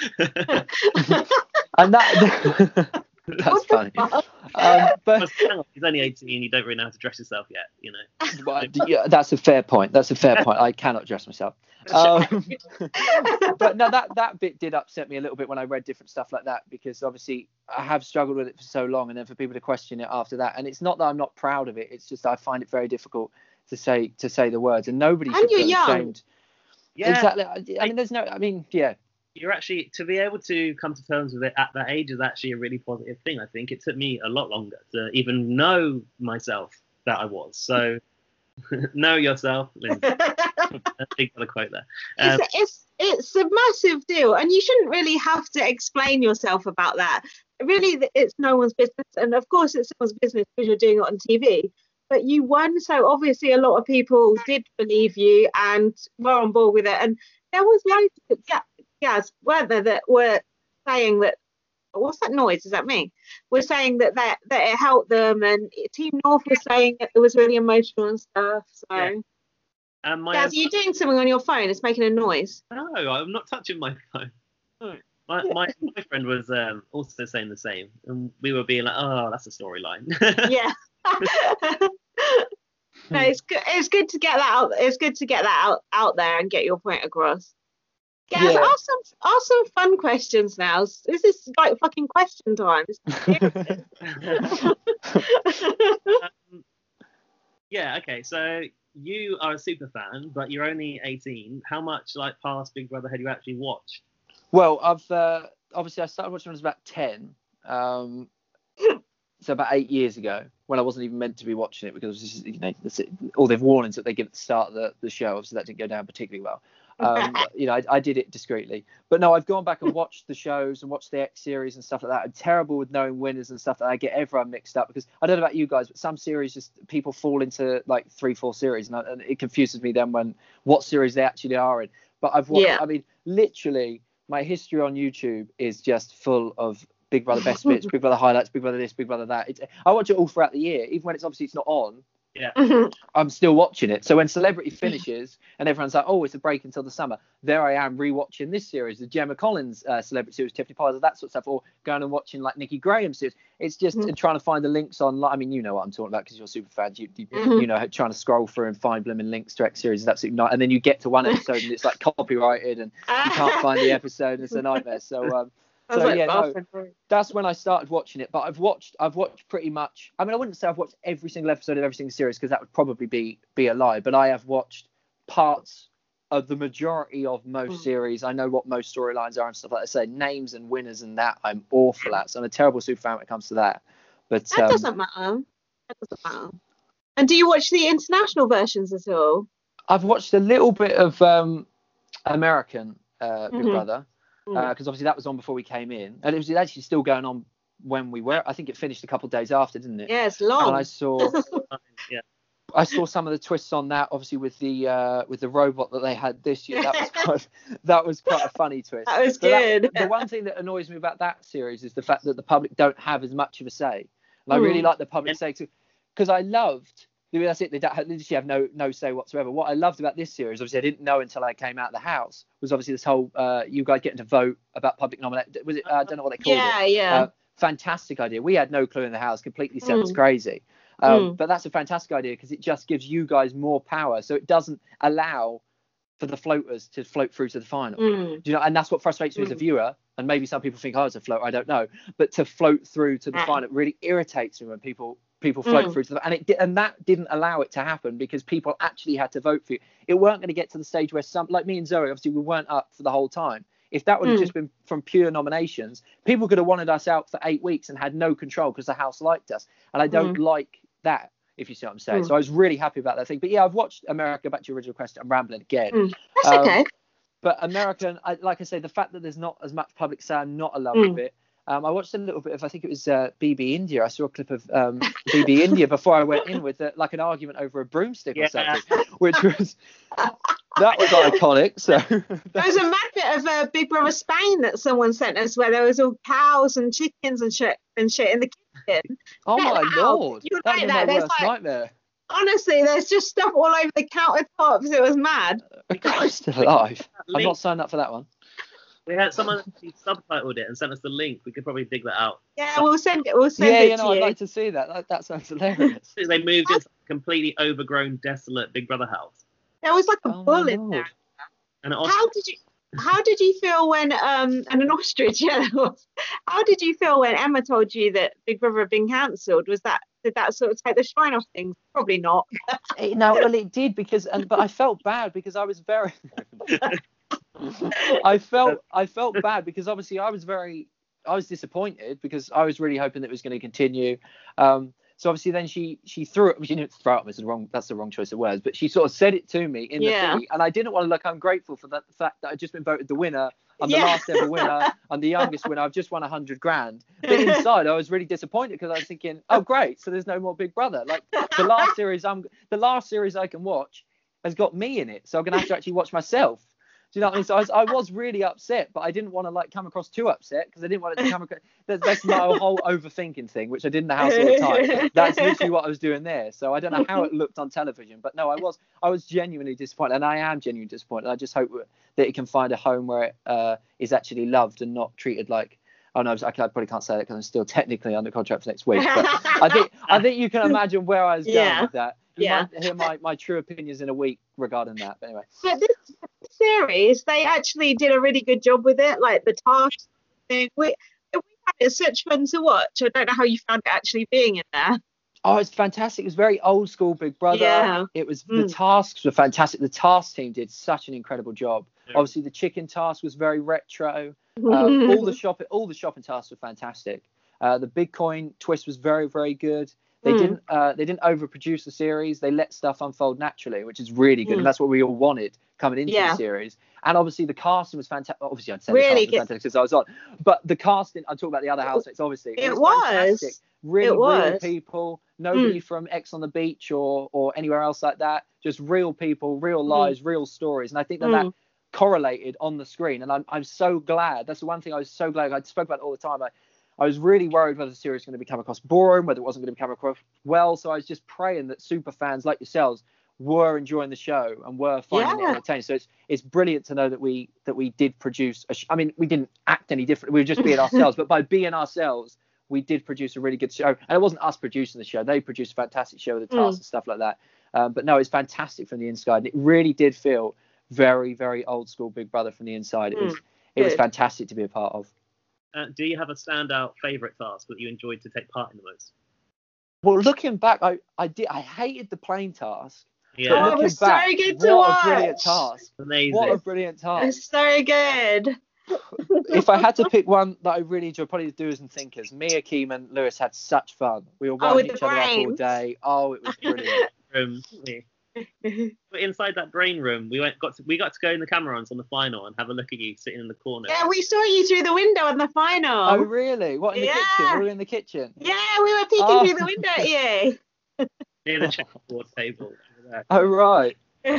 And that. That's funny. Um, but he's only eighteen. You don't really know how to dress yourself yet, you know. But, yeah, that's a fair point. That's a fair point. I cannot dress myself. Um, but no, that that bit did upset me a little bit when I read different stuff like that, because obviously I have struggled with it for so long, and then for people to question it after that, and it's not that I'm not proud of it. It's just I find it very difficult to say to say the words, and nobody and should you're feel young. ashamed. Yeah, exactly. I, I mean, there's no. I mean, yeah. You're actually, to be able to come to terms with it at that age is actually a really positive thing. I think it took me a lot longer to even know myself that I was. So know yourself, Lindsay. A big quote there. Um, it's, it's it's a massive deal, and you shouldn't really have to explain yourself about that. Really, it's no one's business, and of course it's someone's business because you're doing it on T V. But you won, so obviously a lot of people did believe you and were on board with it. And there was loads of yeah, yes, weren't there, that were saying that, what's that noise? Is that me? We're saying that, that that it helped them, and Team North was saying it was really emotional and stuff. So, yeah. um, my Gaz, are you doing something on your phone? It's making a noise. No, I'm not touching my phone. No. My my boyfriend was um, also saying the same, and we were being like, "Oh, that's a storyline." Yeah. No, it's good. It's good to get that out. It's good to get that out, out there and get your point across. Gaz, yeah. ask some ask some fun questions now. This is like fucking question time. um, yeah. Okay. So you are a super fan, but you're only eighteen. How much like past Big Brother had you actually watched? Well, I've uh, obviously I started watching when I was about ten. Um, so about eight years ago, when I wasn't even meant to be watching it, because this is, you know, all the warnings that they give at the start of the, the show, obviously that didn't go down particularly well. Um, you know, I, I did it discreetly. But no, I've gone back and watched the shows and watched the X series and stuff like that. I'm terrible with knowing winners and stuff. That I get everyone mixed up because I don't know about you guys, but some series just people fall into like three, four series, and, I, and it confuses me then when what series they actually are in. But I've watched. Yeah. I mean, literally, my history on YouTube is just full of Big Brother best bits, Big Brother highlights, Big Brother this, Big Brother that. It's, I watch it all throughout the year, even when it's obviously it's not on. Yeah, I'm still watching it. So when Celebrity finishes and everyone's like, "Oh, it's a break until the summer," there I am rewatching this series, the Gemma Collins uh, Celebrity series, Tiffany Pollard, that sort of stuff, or going and watching like Nikki Graham series. It's just mm-hmm. trying to find the links online. I mean, you know what I'm talking about because you're super fans. You, you, mm-hmm. you know, trying to scroll through and find blooming links to X series is absolutely not. And then you get to one episode and it's like copyrighted and you can't find the episode and it's a nightmare. So um. So like yeah, no, that's when I started watching it. But I've watched, I've watched pretty much. I mean, I wouldn't say I've watched every single episode of every single series because that would probably be be a lie. But I have watched parts of the majority of most mm. series. I know what most storylines are and stuff like that. So names and winners and that I'm awful at. So I'm a terrible super fan when it comes to that. But that um, doesn't matter. That doesn't matter. And do you watch the international versions at all? I've watched a little bit of um, American uh, Big mm-hmm. Brother. Because uh, obviously that was on before we came in, and it was actually still going on when we were. I think it finished a couple of days after, didn't it? Yeah, it's long. And I saw, yeah, I saw some of the twists on that. Obviously with the uh, with the robot that they had this year, that was quite, that was quite a funny twist. That was but good. That, the one thing that annoys me about that series is the fact that the public don't have as much of a say, and I mm. really like the public say too, because I loved. That's it. They don't have, they literally have no no say whatsoever. What I loved about this series, obviously, I didn't know until I came out of the house, was obviously this whole uh, you guys getting to vote about public nomination. Was it? Uh, I don't know what they called yeah, it. Yeah, yeah. Uh, fantastic idea. We had no clue in the house. Completely sounds mm. crazy. Um, mm. But that's a fantastic idea because it just gives you guys more power. So it doesn't allow for the floaters to float through to the final. Mm. Do you know? And that's what frustrates me mm. as a viewer. And maybe some people think, oh, it's a float. I don't know. But to float through to the mm. final, it really irritates me when people. people float mm. through to the and it and that didn't allow it to happen because people actually had to vote for you. It weren't going to get to the stage where some like me and Zoe, obviously we weren't up for the whole time. If that would have mm. just been from pure nominations, people could have wanted us out for eight weeks and had no control because the house liked us. And I don't mm. like that, if you see what I'm saying. Mm. So I was really happy about that thing. But yeah, I've watched America. Back to your original question, I'm rambling again. Mm. That's um, okay. But American, I, like I say, the fact that there's not as much public say, I'm not a love mm. of it. Um, I watched a little bit of, I think it was uh, B B India. I saw a clip of um, B B India before I went in with uh, like an argument over a broomstick yeah. or something, which was, that was iconic. So there was a mad bit of uh, Big Brother Spain that someone sent us where there was all cows and chickens and shit and shit in the kitchen. Oh my lord, that was my worst like, nightmare. Honestly, there's just stuff all over the countertops. It was mad. Christ alive. I'm not signed up for that one. We had someone who subtitled it and sent us the link. We could probably dig that out. Yeah, we'll send it. We'll send yeah, it you know, to I'd you. like to see that. That, that sounds hilarious. They moved into a completely overgrown, desolate Big Brother house. There was like a oh bull in there. And how did you? How did you feel when um and an ostrich? Yeah, how did you feel when Emma told you that Big Brother had been cancelled? Was that did that sort of take the shine off things? Probably not. No, well, it did because, and but I felt bad because I was very. I felt I felt bad because obviously I was very I was disappointed because I was really hoping that it was going to continue. Um, so obviously then she she threw it. She didn't throw it. It's the wrong. That's the wrong choice of words. But she sort of said it to me in yeah. the thing, and I didn't want to look. I'm grateful for that, the fact that I'd just been voted the winner. I'm yeah. the last ever winner. I'm the youngest winner. I've just won a hundred grand. But inside, I was really disappointed because I was thinking, oh great, so there's no more Big Brother. Like the last series, I'm the last series I can watch has got me in it, so I'm gonna have to actually watch myself. Do you know what I mean? So I was, I was really upset, but I didn't want to like come across too upset because I didn't want it to come across. That's, that's my whole overthinking thing, which I did in the house all the time. That's literally what I was doing there. So I don't know how it looked on television, but no, I was I was genuinely disappointed, and I am genuinely disappointed. I just hope that it can find a home where it uh, is actually loved and not treated like. Oh no, I probably can't say that because I'm still technically under contract for next week. But I think I think you can imagine where I was going yeah. with that. You yeah. might hear my, my true opinions in a week regarding that. But anyway. But this series, they actually did a really good job with it. Like the tasks thing. We, we had it such fun to watch. I don't know how you found it actually being in there. Oh, it's fantastic. It was very old school Big Brother. Yeah. It was Mm. the tasks were fantastic. The task team did such an incredible job. Yeah. Obviously, the chicken task was very retro. Um, all the shopping, all the shopping tasks were fantastic. Uh, the Bitcoin twist was very, very good. They Mm. didn't, uh, they didn't overproduce the series. They let stuff unfold naturally, which is really good, Mm. and that's what we all wanted. coming into Yeah. the series. And obviously the casting was fantastic. Obviously I'd say Really the casting good. was fantastic because I was on. But the casting, I talk about the other housemates, obviously. It was was. fantastic. Really It real was. people. Nobody Mm. from X on the Beach or or anywhere else like that. Just real people, real lives, real stories. And I think that Mm. that correlated on the screen. And I'm I'm so glad. That's the one thing I was so glad. I spoke about it all the time. I, I was really worried whether the series was going to become across boring, whether it wasn't going to become across well. So I was just praying that super fans like yourselves were enjoying the show and were finding Yeah. it entertaining. So it's it's brilliant to know that we that we did produce. A sh- I mean, we didn't act any different. We were just being ourselves. But by being ourselves, we did produce a really good show. And it wasn't us producing the show. They produced a fantastic show with the cast Mm. and stuff like that. Um, but no, it's fantastic from the inside. And it really did feel very, very old school Big Brother from the inside. It was Mm. it was Good. fantastic to be a part of. Uh, do you have a standout favourite task that you enjoyed to take part in the most? Well, looking back, I, I did I hated the plane task. Yeah, But Oh, it looking was so back, good to what a brilliant watch. task. amazing. What a brilliant task. It's so good. If I had to pick one that I really enjoyed, probably the Doers and Thinkers. Mia, Keem and Lewis had such fun. We were Oh, winding with each the other up all brains. day. Oh, it was brilliant. room. Yeah. But inside that brain room, we went got to, we got to go in the camerons on the final and have a look at you sitting in the corner. Yeah, we saw you through the window in the final. Oh, really? What, in the Yeah. kitchen? We were in the kitchen. Yeah, we were peeking Oh. through the window at you. Near the checkerboard table. Over there. Oh, right.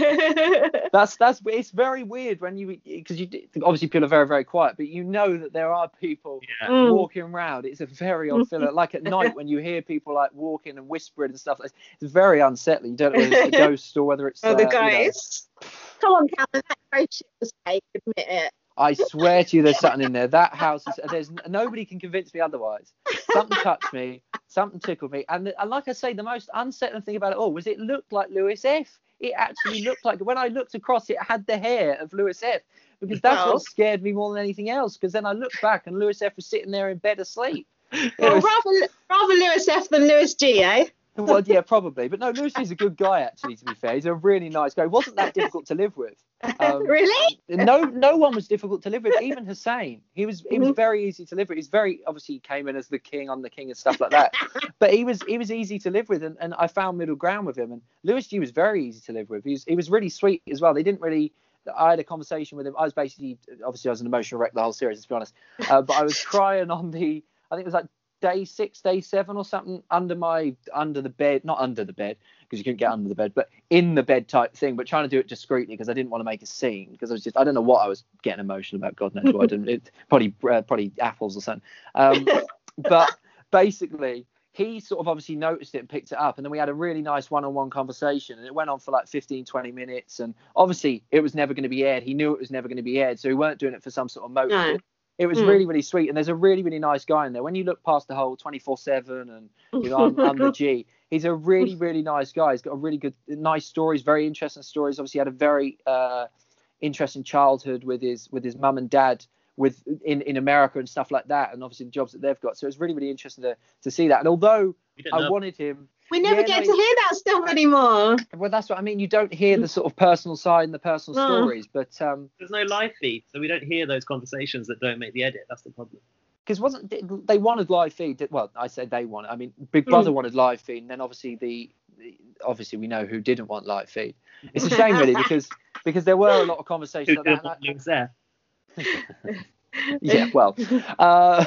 That's that's it's very weird when you because you obviously people are very very quiet, but you know that there are people Yeah. Mm. walking around. It's a very odd feeling. Like at night when you hear people like walking and whispering and stuff. It's it's very unsettling. You don't know whether it's the ghost or whether it's Oh, the uh, you know. guys. Come on, Cameron, that ghost shit was fake, admit it. I swear to you, there's something in there. That house is. There's nobody can convince me otherwise. Something touched me. Something tickled me. And, and like I say, the most unsettling thing about it all was it looked like Lewis F. It actually looked like when I looked across, it had the hair of Lewis F. Because that's Well. what scared me more than anything else. Because then I looked back and Lewis F was sitting there in bed asleep. It Well, was- rather, rather Lewis F than Lewis G, eh? well, yeah, probably. But no, Lewis is a good guy, actually, to be fair. He's a really nice guy. He wasn't that difficult to live with. Um, Really? No, no one was difficult to live with. Even Hussein, he was he was Mhm. very easy to live with. He's very obviously he came in as the king, I'm the king, and stuff like that. But he was he was easy to live with, and, and I found middle ground with him. And Lewis G was very easy to live with. He was he was really sweet as well. They didn't really. I had a conversation with him. I was basically obviously I was an emotional wreck the whole series, to be honest. Uh, but I was crying on the I think it was like day six, day seven or something under my under the bed, not under the bed because you couldn't get under the bed, but in the bed type thing, but trying to do it discreetly because I didn't want to make a scene because I was just I don't know what I was getting emotional about. God knows what I didn't. It, probably uh, probably apples or something. Um, but basically. He sort of obviously noticed it and picked it up. And then we had a really nice one-on-one conversation. And it went on for like fifteen, twenty minutes. And obviously it was never going to be aired. He knew it was never going to be aired. So we weren't doing it for some sort of motive. No. It was Mm. really, really sweet. And there's a really, really nice guy in there. When you look past the whole twenty-four seven and, you know, I'm, I'm the G, he's a really, really nice guy. He's got a really good, nice stories, very interesting stories. Obviously had a very uh, interesting childhood with his with his mum and dad with in, in America and stuff like that. And obviously the jobs that they've got. So it's really, really interesting to, to see that. And although We didn't I know. wanted him, We never Yeah, get no, to hear that stuff anymore. well, that's what I mean. You don't hear the sort of personal side and the personal No. stories, but um, There's no live feed, so we don't hear those conversations that don't make the edit. That's the problem. because wasn't they wanted live feed? Well, I say they wanted. I mean, Big Brother wanted live feed, and then obviously the, the obviously we know who didn't want live feed. It's a shame really because because there were a lot of conversations Who like that. didn't and want Lewis F? I- yeah, well, uh,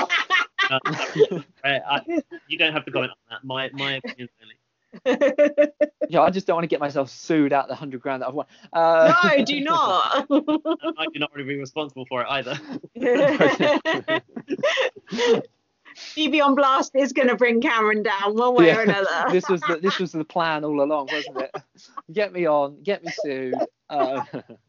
Uh, I, I, you don't have to comment on that. My my opinion only. yeah, I just don't want to get myself sued out the hundred grand that I've won. Uh, No, do not. I do not want to be responsible for it either. T V on Blast is going to bring Cameron down one way Yeah, or another. this was the this was the plan all along, wasn't it? Get me on, get me sued. Uh,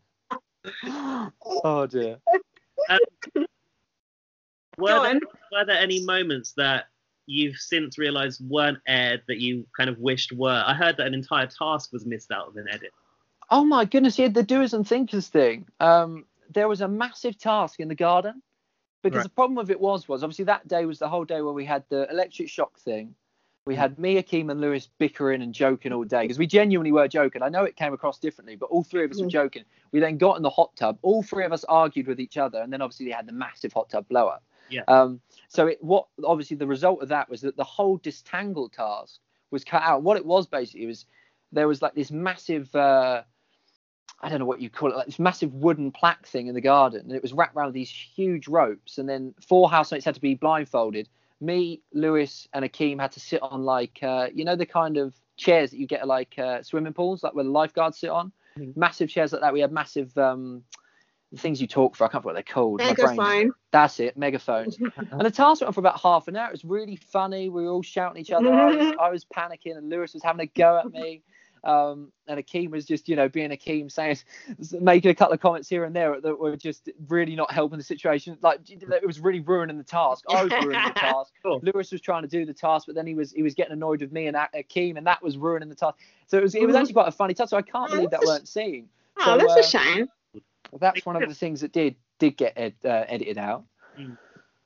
oh dear. Um, were, Go there, on. were there any moments that you've since realised weren't aired that you kind of wished were? I heard that an entire task was missed out of an edit. Oh my goodness, yeah, the doers and thinkers thing. Um, there was a massive task in the garden because Right. the problem with it was, was obviously that day was the whole day where we had the electric shock thing. We had me, Akeem and Lewis bickering and joking all day because we genuinely were joking. I know it came across differently, but all three of us were Mm. joking. We then got in the hot tub. All three of us argued with each other. And then obviously they had the massive hot tub blow up. Yeah. Um, so it, what obviously the result of that was that the whole distangle task was cut out. What it was basically was there was like this massive uh, I don't know what you call it, like this massive wooden plaque thing in the garden, and it was wrapped around with these huge ropes, and then four housemates had to be blindfolded. Me, Lewis, and Akeem had to sit on like uh, you know the kind of chairs that you get at like uh, swimming pools, like where the lifeguards sit on. Mm-hmm. Massive chairs like that. We had massive um, things you talk for. I can't remember what they're called. Megaphone. That's it, megaphone. And the task went on for about half an hour. It was really funny. We were all shouting at each other. I was, I was panicking, and Lewis was having a go at me. Um, and Akeem was just, you know, being Akeem, saying, making a couple of comments here and there that were just really not helping the situation. Like, it was really ruining the task. I was ruining the task. Cool. Lewis was trying to do the task, but then he was he was getting annoyed with me and Akeem, and that was ruining the task. So it was it was actually quite a funny task. So I can't believe that weren't seen. Oh, so, that's uh, a shame. That's one of the things that did did get ed, uh, edited out. Mm.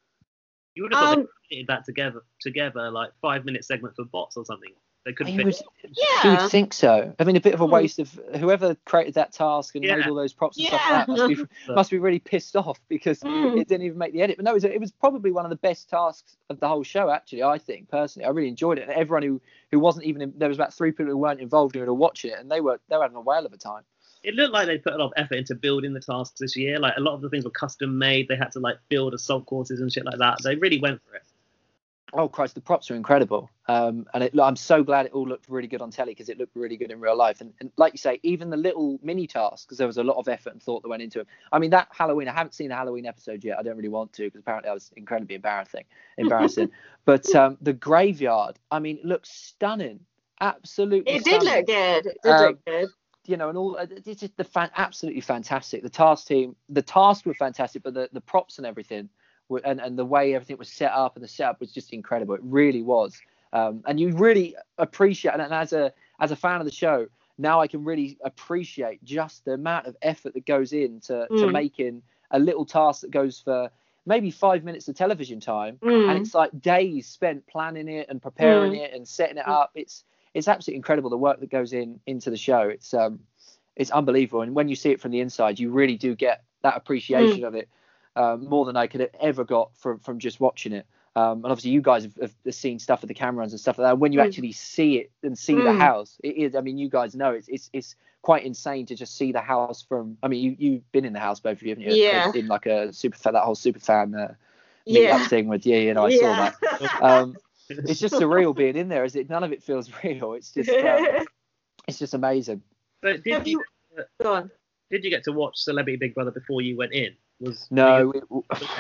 You would have thought Um, they edited that together, together, like five minute segment for bots or something. They couldn't You fit. would, Yeah. you would think so. I mean, a bit of a Hmm. waste of whoever created that task and Yeah. made all those props and Yeah. stuff like that must be must be really pissed off because Mm. it didn't even make the edit. But no, it was, it was probably one of the best tasks of the whole show. Actually, I think personally, I really enjoyed it. And everyone who, who wasn't even in, there was about three people who weren't involved who were watching it, and they were they were having a whale of a time. It looked like they put a lot of effort into building the tasks this year. Like a lot of the things were custom made. They had to like build assault courses and shit like that. They really went for it. Oh Christ, the props are incredible, um, and it, I'm so glad it all looked really good on telly because it looked really good in real life. And, and like you say, even the little mini tasks, because there was a lot of effort and thought that went into it. I mean, that Halloween, I haven't seen the Halloween episode yet. I don't really want to because apparently I was incredibly embarrassing, embarrassing. But um, the graveyard, I mean, it looks stunning, absolutely. It did stunning. look good. It did Um, look good. You know, and all it's just the fan, absolutely fantastic. The task team, the tasks were fantastic, but the, the props and everything. And, and the way everything was set up and the setup was just incredible. It really was. Um, and you really appreciate, and as a as a fan of the show, now I can really appreciate just the amount of effort that goes into Mm. to making a little task that goes for maybe five minutes of television time. Mm. And it's like days spent planning it and preparing Mm. it and setting it up. It's it's absolutely incredible the work that goes in into the show. It's um it's unbelievable. And when you see it from the inside, you really do get that appreciation Mm. of it. Um, more than I could have ever got from, from just watching it. Um, and obviously you guys have, have seen stuff with the cameras and stuff like that. When you Mm. actually see it and see Mm. the house, it is, I mean, you guys know it's, it's it's quite insane to just see the house from, I mean, you, you've been in the house, both of you, haven't you? Yeah. In like a super fan, that whole super fan uh, meet Yeah. up thing with you, you know, I Yeah. saw that. Um, it's just surreal being in there, is it? None of it feels real. It's just, um, it's just amazing. But did Have you, you- Go on. did you get to watch Celebrity Big Brother before you went in? Was No, were you- we,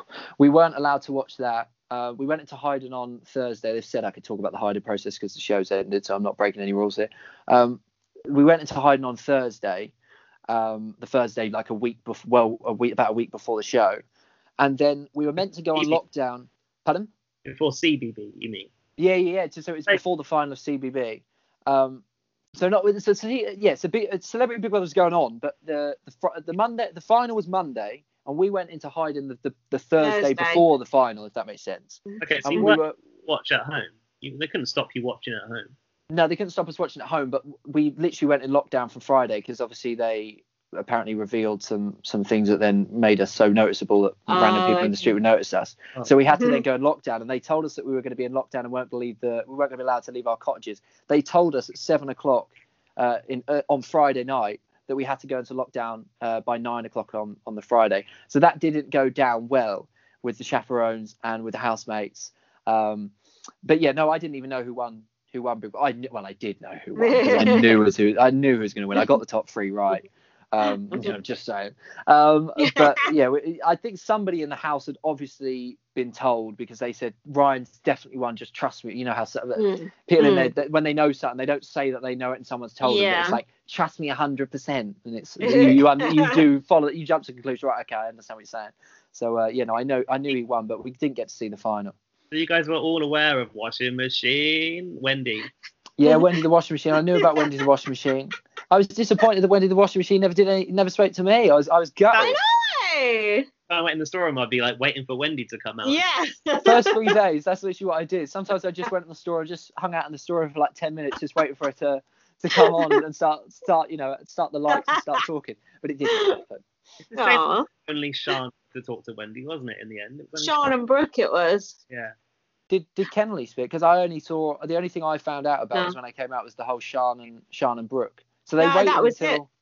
we weren't allowed to watch that. Uh, we went into hiding on Thursday. They've said I could talk about the hiding process because the show's ended, so I'm not breaking any rules here. Um, we went into hiding on Thursday, um, the Thursday like a week before, well, a week about a week before the show, and then we were meant to go on lockdown. Pardon? before C B B, you mean? Yeah, yeah, yeah. So, so it's before the final of C B B. Um, so not with so, so he, yeah, so big, Celebrity Big Brother was going on, but the the fr- the Monday, the final was Monday, and we went into hiding the the, the Thursday, Thursday. before the final, if that makes sense. Okay, so And you we weren't were watch at home. You, they couldn't stop you watching at home. no, they couldn't stop us watching at home, but we literally went in lockdown from Friday because obviously they apparently revealed some some things that then made us so noticeable that Oh, random people in okay. the street would notice us. Oh. So we had to then go in lockdown, and they told us that we were going to be in lockdown and weren't believe the we weren't going to be allowed to leave our cottages. They told us at seven o'clock uh, in uh, on Friday night that we had to go into lockdown uh, by nine o'clock on on the Friday. So that didn't go down well with the chaperones and with the housemates. Um, but yeah, no, I didn't even know who won. Who won? Big- I knew, well, I did know who won. 'Cause I knew it was who. I knew who was going to win. I got the top three right. Um, you know, just saying. Um, but yeah, we- I think somebody in the house had obviously been told because they said Ryan's definitely won. Just trust me. You know how some- Mm. people in Mm. there that when they know something, they don't say that they know it and someone's told them. But Yeah. it's like trust me a hundred percent, and it's you you, un- you do follow. You jump to the conclusion. Right? Okay, I understand what you're saying. So uh, you know, I know I knew he won, but we didn't get to see the final. So you guys were all aware of washing machine, Wendy. Yeah, Wendy the washing machine. I knew about Wendy the washing machine. I was disappointed that Wendy the washing machine never did any, never spoke to me. I was I was gutted. I know. If I went in the storeroom, I'd be like waiting for Wendy to come out. Yeah. First three days, that's literally what I did. Sometimes I just went in the store and just hung out in the store for like ten minutes, just waiting for her to, to come on and start start you know start the lights and start talking. But it didn't happen. It's the same Aw. only Sean to talk to Wendy, wasn't it? In the end, it was only Sean and Brooke it was. Yeah. Did did Kenley speak? Because I only saw the only thing I found out about No. was when I came out was the whole Sean and Sean and Brooke. So they No, waited that was until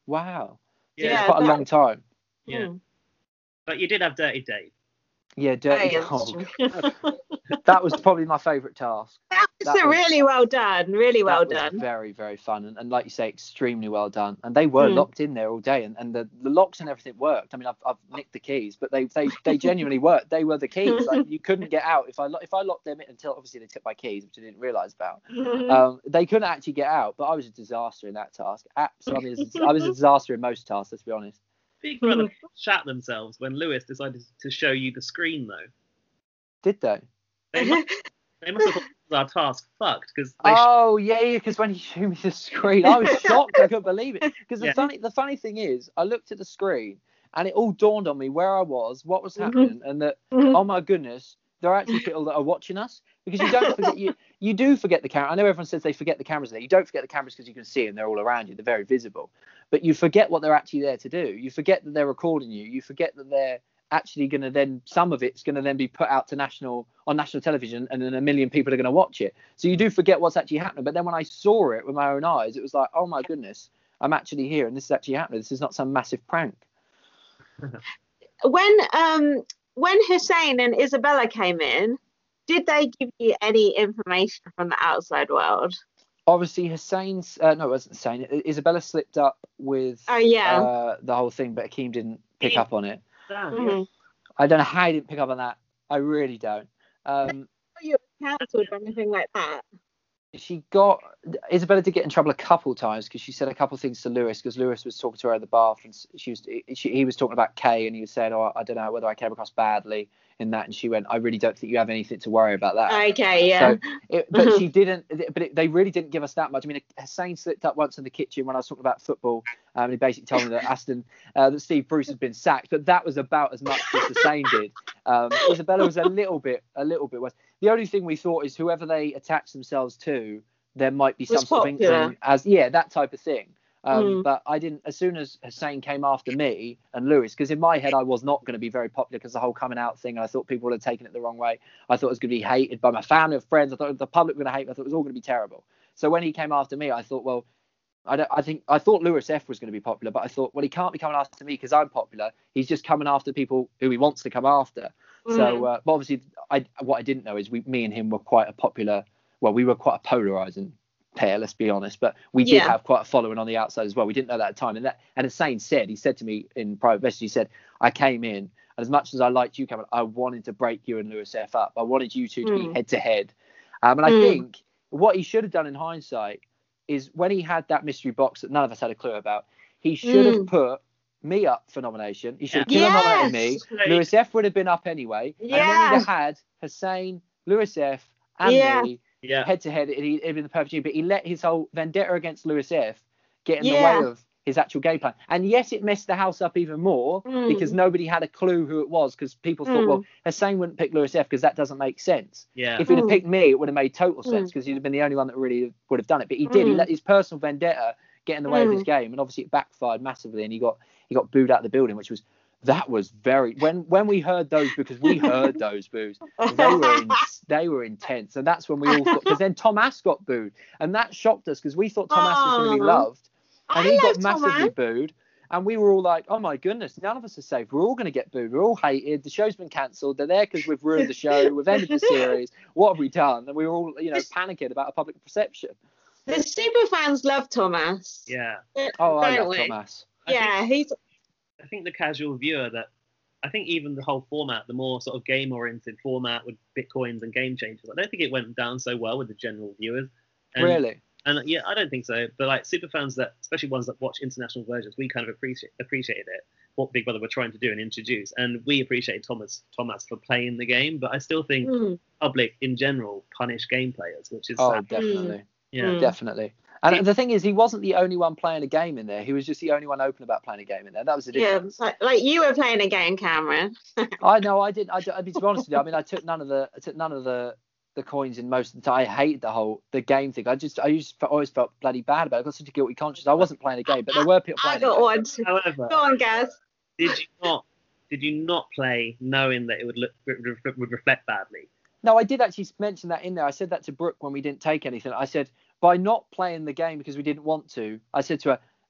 Wow. Yeah, Yeah. Quite a that- long time. yeah. Mm. But you did have Dirty Dave. Yeah, Oh, Dirty yeah, that's Dog. true. That was probably my favourite task. That was That a was- really well done. Really well that was done. very, very fun. And, and like you say, extremely well done. And they were Mm. locked in there all day. And, and the, the locks and everything worked. I mean, I've, I've nicked the keys, but they they, they genuinely worked. They were the keys. Like, you couldn't get out. If I lo- if I locked them in until, obviously, they took my keys, which I didn't realise about. Um, they couldn't actually get out. But I was a disaster in that task. Absolutely. I, was a, I was a disaster in most tasks, let's be honest. Big Brother shat themselves when Lewis decided to show you the screen, though. Did they? They must, they must have thought our task fucked because they Oh yeah, yeah. Because when he showed me the screen, I was shocked. I couldn't believe it. Because the Yeah. funny, the funny thing is, I looked at the screen and it all dawned on me where I was, what was Mhm. happening, and that Mhm. oh my goodness, there are actually people that are watching us. Because you don't forget, you you do forget the camera. I know everyone says they forget the cameras there. You don't forget the cameras because you can see them; they're all around you. They're very visible. But you forget what they're actually there to do. You forget that they're recording you. You forget that they're actually going to then, some of it's going to then be put out to national on national television, and then a million people are going to watch it. So you do forget what's actually happening. But then when I saw it with my own eyes, it was like, oh my goodness, I'm actually here, and this is actually happening. This is not some massive prank. When um when Hussein and Isabella came in, did they give you any information from the outside world? Obviously, Hussein's uh, no, it wasn't Hussein. I- Isabella slipped up with Oh yeah. uh, the whole thing, but Akeem didn't pick Yeah. up on it. Damn, yeah. Mhm. I don't know how he didn't pick up on that. I really don't. Um, You were cancelled or anything like that? she got Isabella did get in trouble a couple times because she said a couple things to Lewis, because Lewis was talking to her at the bath, and she was she, he was talking about Kay, and he was saying, oh, I don't know whether I came across badly in that, and she went, I really don't think you have anything to worry about that. Okay, yeah. So, it, but she didn't. But it, they really didn't give us that much. I mean, Hussein slipped up once in the kitchen when I was talking about football. Um, and he basically told me that Aston, uh, that Steve Bruce has been sacked. But that was about as much as Hussein did. Um, Isabella was a little bit, a little bit worse. The only thing we thought is whoever they attach themselves to, there might be some Was sort of popular. inkling as yeah, that type of thing. Um, Mm. But I didn't. As soon as Hussein came after me and Lewis, because in my head I was not going to be very popular because the whole coming out thing, and I thought people would have taken it the wrong way. I thought it was going to be hated by my family and friends. I thought the public were going to hate me. I thought it was all going to be terrible. So when he came after me, I thought, well, I don't. I think I thought Lewis F was going to be popular, but I thought, well, he can't be coming after me because I'm popular. He's just coming after people who he wants to come after. So, Mm. uh, but obviously, I what I didn't know is we, me and him were quite a popular. Well, we were quite a polarizing pair, let's be honest, but we did Yeah. have quite a following on the outside as well. We didn't know that at the time, and that and Hussein said, he said to me in private message, he said, I came in, and as much as I liked you, Cameron, I wanted to break you and Lewis F up. I wanted you two to Mm. be head to head. Um, and I Mm. think what he should have done in hindsight is when he had that mystery box that none of us had a clue about, he should have Mm. put me up for nomination. He should have Yes. killer nominated me. Right. Lewis F would have been up anyway, and then Yeah. he'd have had Hussein, Lewis F, and Yeah. me Yeah. head to head. It'd been the perfect team, but he let his whole vendetta against Lewis F get in Yeah. the way of his actual game plan. And yes, it messed the house up even more Mm. because nobody had a clue who it was, because people thought, Mm. well, Hussein wouldn't pick Lewis F because that doesn't make sense. Yeah. If he'd have Mm. picked me, it would have made total sense Mm. because he'd have been the only one that really would have done it. But he did. He Mm. let his personal vendetta get in the way of his Mm. game, and obviously it backfired massively, and he got he got booed out of the building, which was that was very when when we heard those, because we heard those boos, they were in, they were intense, and that's when we all thought, because then Thomas got booed, and that shocked us because we thought Thomas was going to be Aw. loved, and I he got love massively Thomas. booed. And we were all like, oh my goodness, none of us are safe. We're all going to get booed. We're all hated. The show's been cancelled. They're there because we've ruined the show. We've ended the series. What have we done? And we were all, you know, panicking about a public perception. The super fans love Thomas. Yeah. Oh, I Don't love we? Thomas. I think- Yeah, he's I think the casual viewer that I think even the whole format, the more sort of game oriented format with bitcoins and game changers, I don't think it went down so well with the general viewers. And, Really? And yeah, I don't think so. But like super fans that, especially ones that watch international versions, we kind of appreciate appreciated it, what Big Brother were trying to do and introduce, and we appreciate Thomas Thomas for playing the game. But I still think mm, public in general punish game players, which is Oh, sad. definitely. Yeah. Mm. Definitely. And the thing is, he wasn't the only one playing a game in there. He was just the only one open about playing a game in there. That was the yeah, difference. like, like you were playing a game, Cameron. I know I didn't. I, I mean, to be honest with you, I mean, I took none of the, I took none of the, the coins in most of the time. I hated the whole the game thing. I just, I used, I always felt bloody bad about it. I got such a guilty conscience. I wasn't playing a game, but there were people I playing. got a game. one. too. However, Go on, Gaz. did you not did you not play knowing that it would look would, would would reflect badly? No, I did actually mention that in there. I said that to Brooke when we didn't take anything. I said, by not playing the game because we didn't want to, I said to her,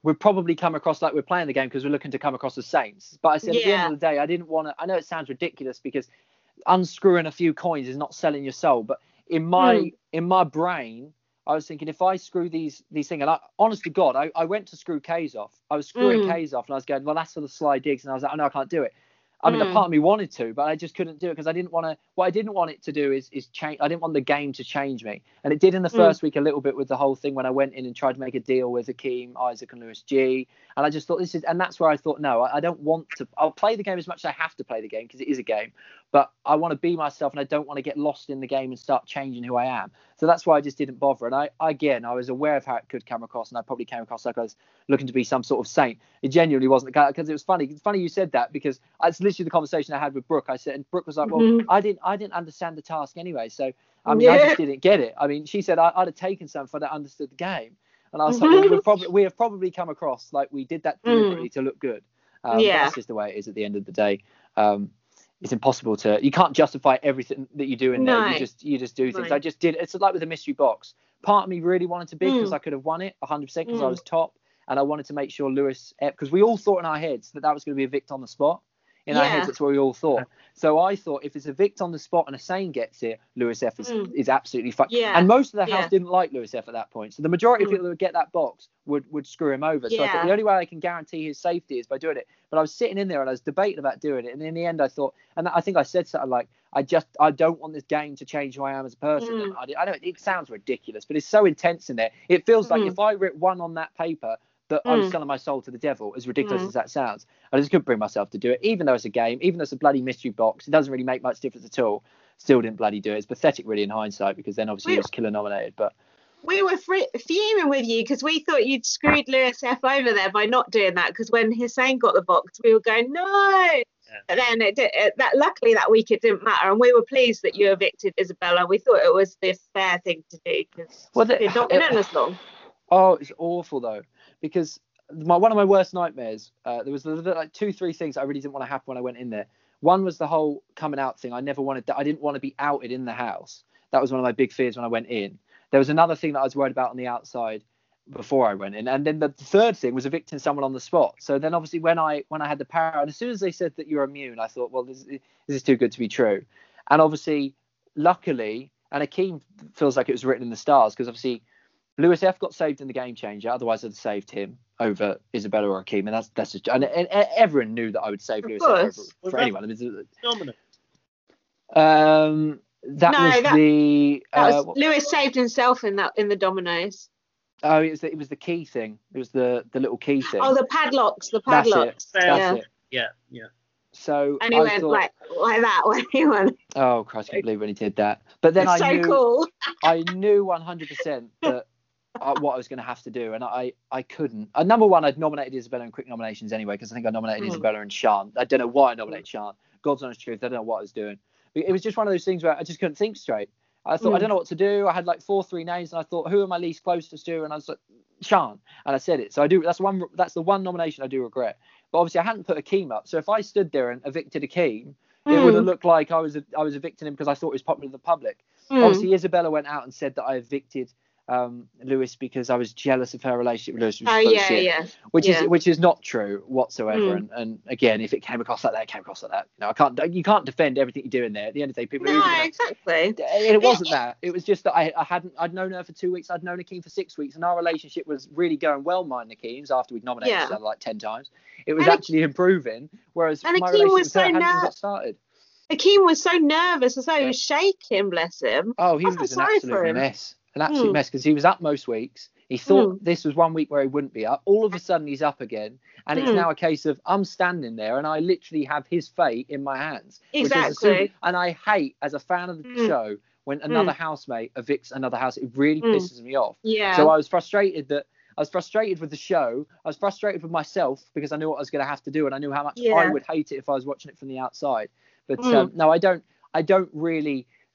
we'd probably come across like we're playing the game because we're looking to come across as saints. But I said, Yeah. at the end of the day, I didn't want to, I know it sounds ridiculous because unscrewing a few coins is not selling your soul. But in my, Mm. in my brain, I was thinking, if I screw these these things, and I, honest to God, I, I went to screw K's off. I was screwing Mm. K's off, and I was going, well, that's for the sly digs. And I was like, oh, no, I can't do it. I mean, Mm. a part of me wanted to, but I just couldn't do it because I didn't want to. What I didn't want it to do is is change. I didn't want the game to change me, and it did in the Mm. first week a little bit with the whole thing when I went in and tried to make a deal with Akeem, Isaac, and Lewis G. And I just thought this is, and that's where I thought, no, I, I don't want to. I'll play the game as much as I have to play the game because it is a game, but I want to be myself, and I don't want to get lost in the game and start changing who I am. So that's why I just didn't bother. And I, again, I was aware of how it could come across, and I probably came across like I was looking to be some sort of saint. It genuinely wasn't, because it was funny. It's funny you said that because it's literally the conversation I had with Brooke. I said, and Brooke was like, well, Mhm. I didn't, I didn't understand the task anyway. So I mean, I Yeah. just didn't get it. I mean, she said I, I'd have taken some if I'd understood the game. And I was like, well, we've probably, we have probably come across like we did that deliberately to look good. Um, but Yeah. that's just the way it is at the end of the day. Um, it's impossible to, you can't justify everything that you do in there. No. You just, you just do things. No. I just did. It's like with the mystery box. Part of me really wanted to bid because Mm. I could have won it one hundred percent because I Mm. was top. And I wanted to make sure Lewis, because we all thought in our heads that that was going to be a Vict on the spot. In our Yeah. heads, that's what we all thought. So I thought if it's a Vict on the spot and a Sane gets it, Lewis F is, Mm. is absolutely fine. Yeah. And most of the house Yeah. didn't like Lewis F at that point. So the majority of Mm. people that would get that box would, would screw him over. So I thought Yeah. the only way I can guarantee his safety is by doing it. But I was sitting in there and I was debating about doing it. And in the end, I thought, and I think I said something like, I just, I don't want this game to change who I am as a person. Mm. And I, did- I know it sounds ridiculous, but it's so intense in there. It feels like Mm. if I writ one on that paper, that I was Mm. selling my soul to the devil, as ridiculous Mm. as that sounds. I just couldn't bring myself to do it, even though it's a game, even though it's a bloody mystery box. It doesn't really make much difference at all. Still didn't bloody do it. It's pathetic, really, in hindsight, because then obviously he We- was killer nominated. But We were fr- fuming with you because we thought you'd screwed Lewis F over there by not doing that. Because when Hussein got the box, we were going no. But then it, did, it that luckily that week it didn't matter, and we were pleased that you evicted Isabella. We thought it was the fair thing to do because Well, the- it's not been in as long. oh, it's awful though, because my one of my worst nightmares. Uh, there was the- the- like two, three things I really didn't want to happen when I went in there. One was the whole coming out thing. I never wanted that. I didn't want to be outed in the house. That was one of my big fears when I went in. There was another thing that I was worried about on the outside before I went in, and then the third thing was evicting someone on the spot. So then obviously when I when I had the power, and as soon as they said that you're immune, I thought, well, this, this is too good to be true. And obviously, luckily, and Akeem feels like it was written in the stars, because obviously Lewis F got saved in the game changer. Otherwise, I'd have saved him over Isabella or Akeem, and that's that's just, and, and everyone knew that I would save Of Lewis course. F over, Was for that- anyone. I mean, Dominant. um, that No, was that- the That uh, was, Lewis saved himself in that in the dominoes. oh, it was the, it was the key thing. It was the the little key thing. Oh, the padlocks, the That's it. padlocks. That's Yeah. it. Yeah, yeah. So And he I went thought, like like that when he went. oh Christ, I can't believe when he did that. But then I so knew, cool. I knew one hundred percent that uh, what I was going to have to do, and I, I couldn't. Uh, number one, I'd nominated Isabella in quick nominations anyway, because I think I nominated Mm. Isabella and Sean. I don't know why I nominated Sean. God's honest truth, I don't know what I was doing. It was just one of those things where I just couldn't think straight. I thought, Mm. I don't know what to do. I had like four, three names, and I thought, who am I least closest to? And I was like, Sean, and I said it. So I do. That's one. That's the one nomination I do regret. But obviously, I hadn't put Akeem up. So if I stood there and evicted Akeem, it Mm. would have looked like I was I was evicting him because I thought it was popular with the public. Mm. Obviously, Isabella went out and said that I evicted um, Lewis because I was jealous of her relationship with Lewis. Which, Oh is yeah, bullshit, yeah. which yeah. is which is not true whatsoever. Mm. And, and again, if it came across like that, it came across like that. You know, I can't. You can't defend everything you do in there. At the end of the day, people. are No, either gonna- exactly. it wasn't that. It was just that I, I hadn't. I'd known her for two weeks. I'd known Akeem for six weeks, and our relationship was really going well. Mine and Akeem's after we'd nominated Yeah. each other like ten times. It was And actually improving. Whereas and my Akeem relationship was with her so hadn't even ner- got started. Akeem was so nervous as though he was shaking, bless him. Oh, he I felt was an sorry for absolute him. mess. An absolute Mm. mess because he was up most weeks. He thought Mm. this was one week where he wouldn't be up. All of a sudden, he's up again, and it's Mm. now a case of I'm standing there and I literally have his fate in my hands. which is a Exactly. super- and I hate, as a fan of the Mm. show, when another Mm. housemate evicts another house. It really Mm. pisses me off. Yeah. So I was frustrated that I was frustrated with the show. I was frustrated with myself because I knew what I was going to have to do, and I knew how much Yeah. I would hate it if I was watching it from the outside. But Mm. um, no, I don't. I don't really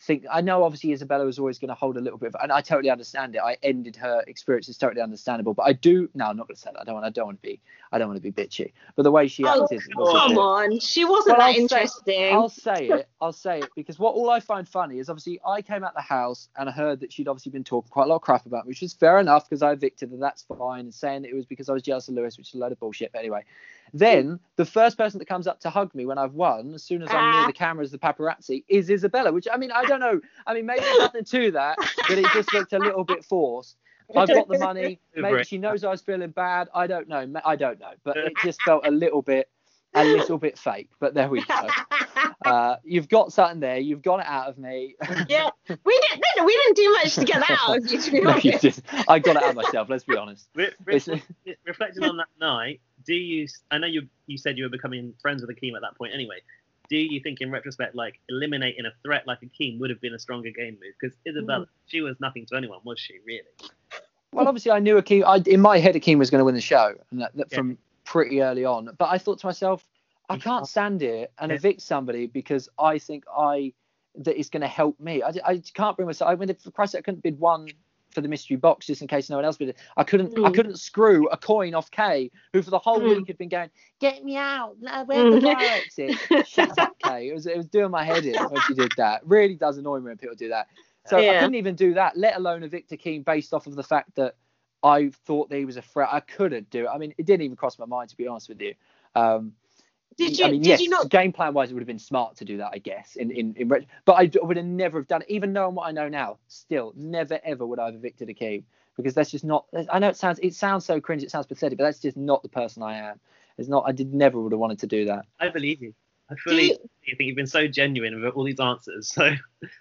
think I know obviously Isabella was always going to hold a little bit of, and I totally understand it. I ended her experience. It's totally understandable, but I do no, I'm not going to say that. I don't want. I don't want to be. I don't want to be bitchy. But the way she Oh, acted, was come a bit, on. She wasn't Well, that I'll say- interesting. I'll say it. I'll say it because what all I find funny is obviously I came out the house and I heard that she'd obviously been talking quite a lot of crap about me, which is fair enough because I evicted her. That's fine, and saying that it was because I was jealous of Lewis, which is a load of bullshit. But anyway, then the first person that comes up to hug me when I've won, as soon as I'm near Ah. the cameras, the paparazzi, is Isabella. Which I mean, I don't know. I mean, maybe there's nothing to that, but it just looked a little bit forced. I've got the money. Maybe she knows I was feeling bad. I don't know. I don't know. But it just felt a little bit, a little bit fake. But there we go. Uh, you've got something there. You've got it out of me. Yeah, we didn't. No, we didn't do much to get that out of you, to be No, you honest. did. I got it out myself. Let's be honest. Re- re- It's- reflecting on that night, do you? I know you. You said you were becoming friends with Akeem at that point. Anyway, do you think, in retrospect, like eliminating a threat like Akeem would have been a stronger game move? Because Isabella, she was nothing to anyone, was she? Really? Well, obviously, I knew Akeem. I, in my head, Akeem was going to win the show, and that, that Yeah. from pretty early on. But I thought to myself, I can't stand here and Yeah. evict somebody because I think I that it's going to help me. I, I can't bring myself. I mean, for Christ's sake, I couldn't bid one for the mystery box just in case no one else bid it. I couldn't. I Mm. couldn't screw a coin off Kay, who for the whole Mm. week had been going, "Get me out! No, where's the Mm. fire exit?" Shut up, Kay. It was it was doing my head in when she did that. Really does annoy me when people do that. So I Yeah. couldn't even do that, let alone evict Akeem based off of the fact that I thought that he was a threat. I couldn't do it. I mean, it didn't even cross my mind, to be honest with you. Um, Did you? I mean, did yes, you not? game plan wise, it would have been smart to do that, I guess. In in, in ret- but I d- would have never have done it, even knowing what I know now. Still, never ever would I have evicted Akeem because that's just not. I know it sounds it sounds so cringe, it sounds pathetic, but that's just not the person I am. It's not. I did never would have wanted to do that. I believe you. I fully you- you think you've been so genuine with all these answers. So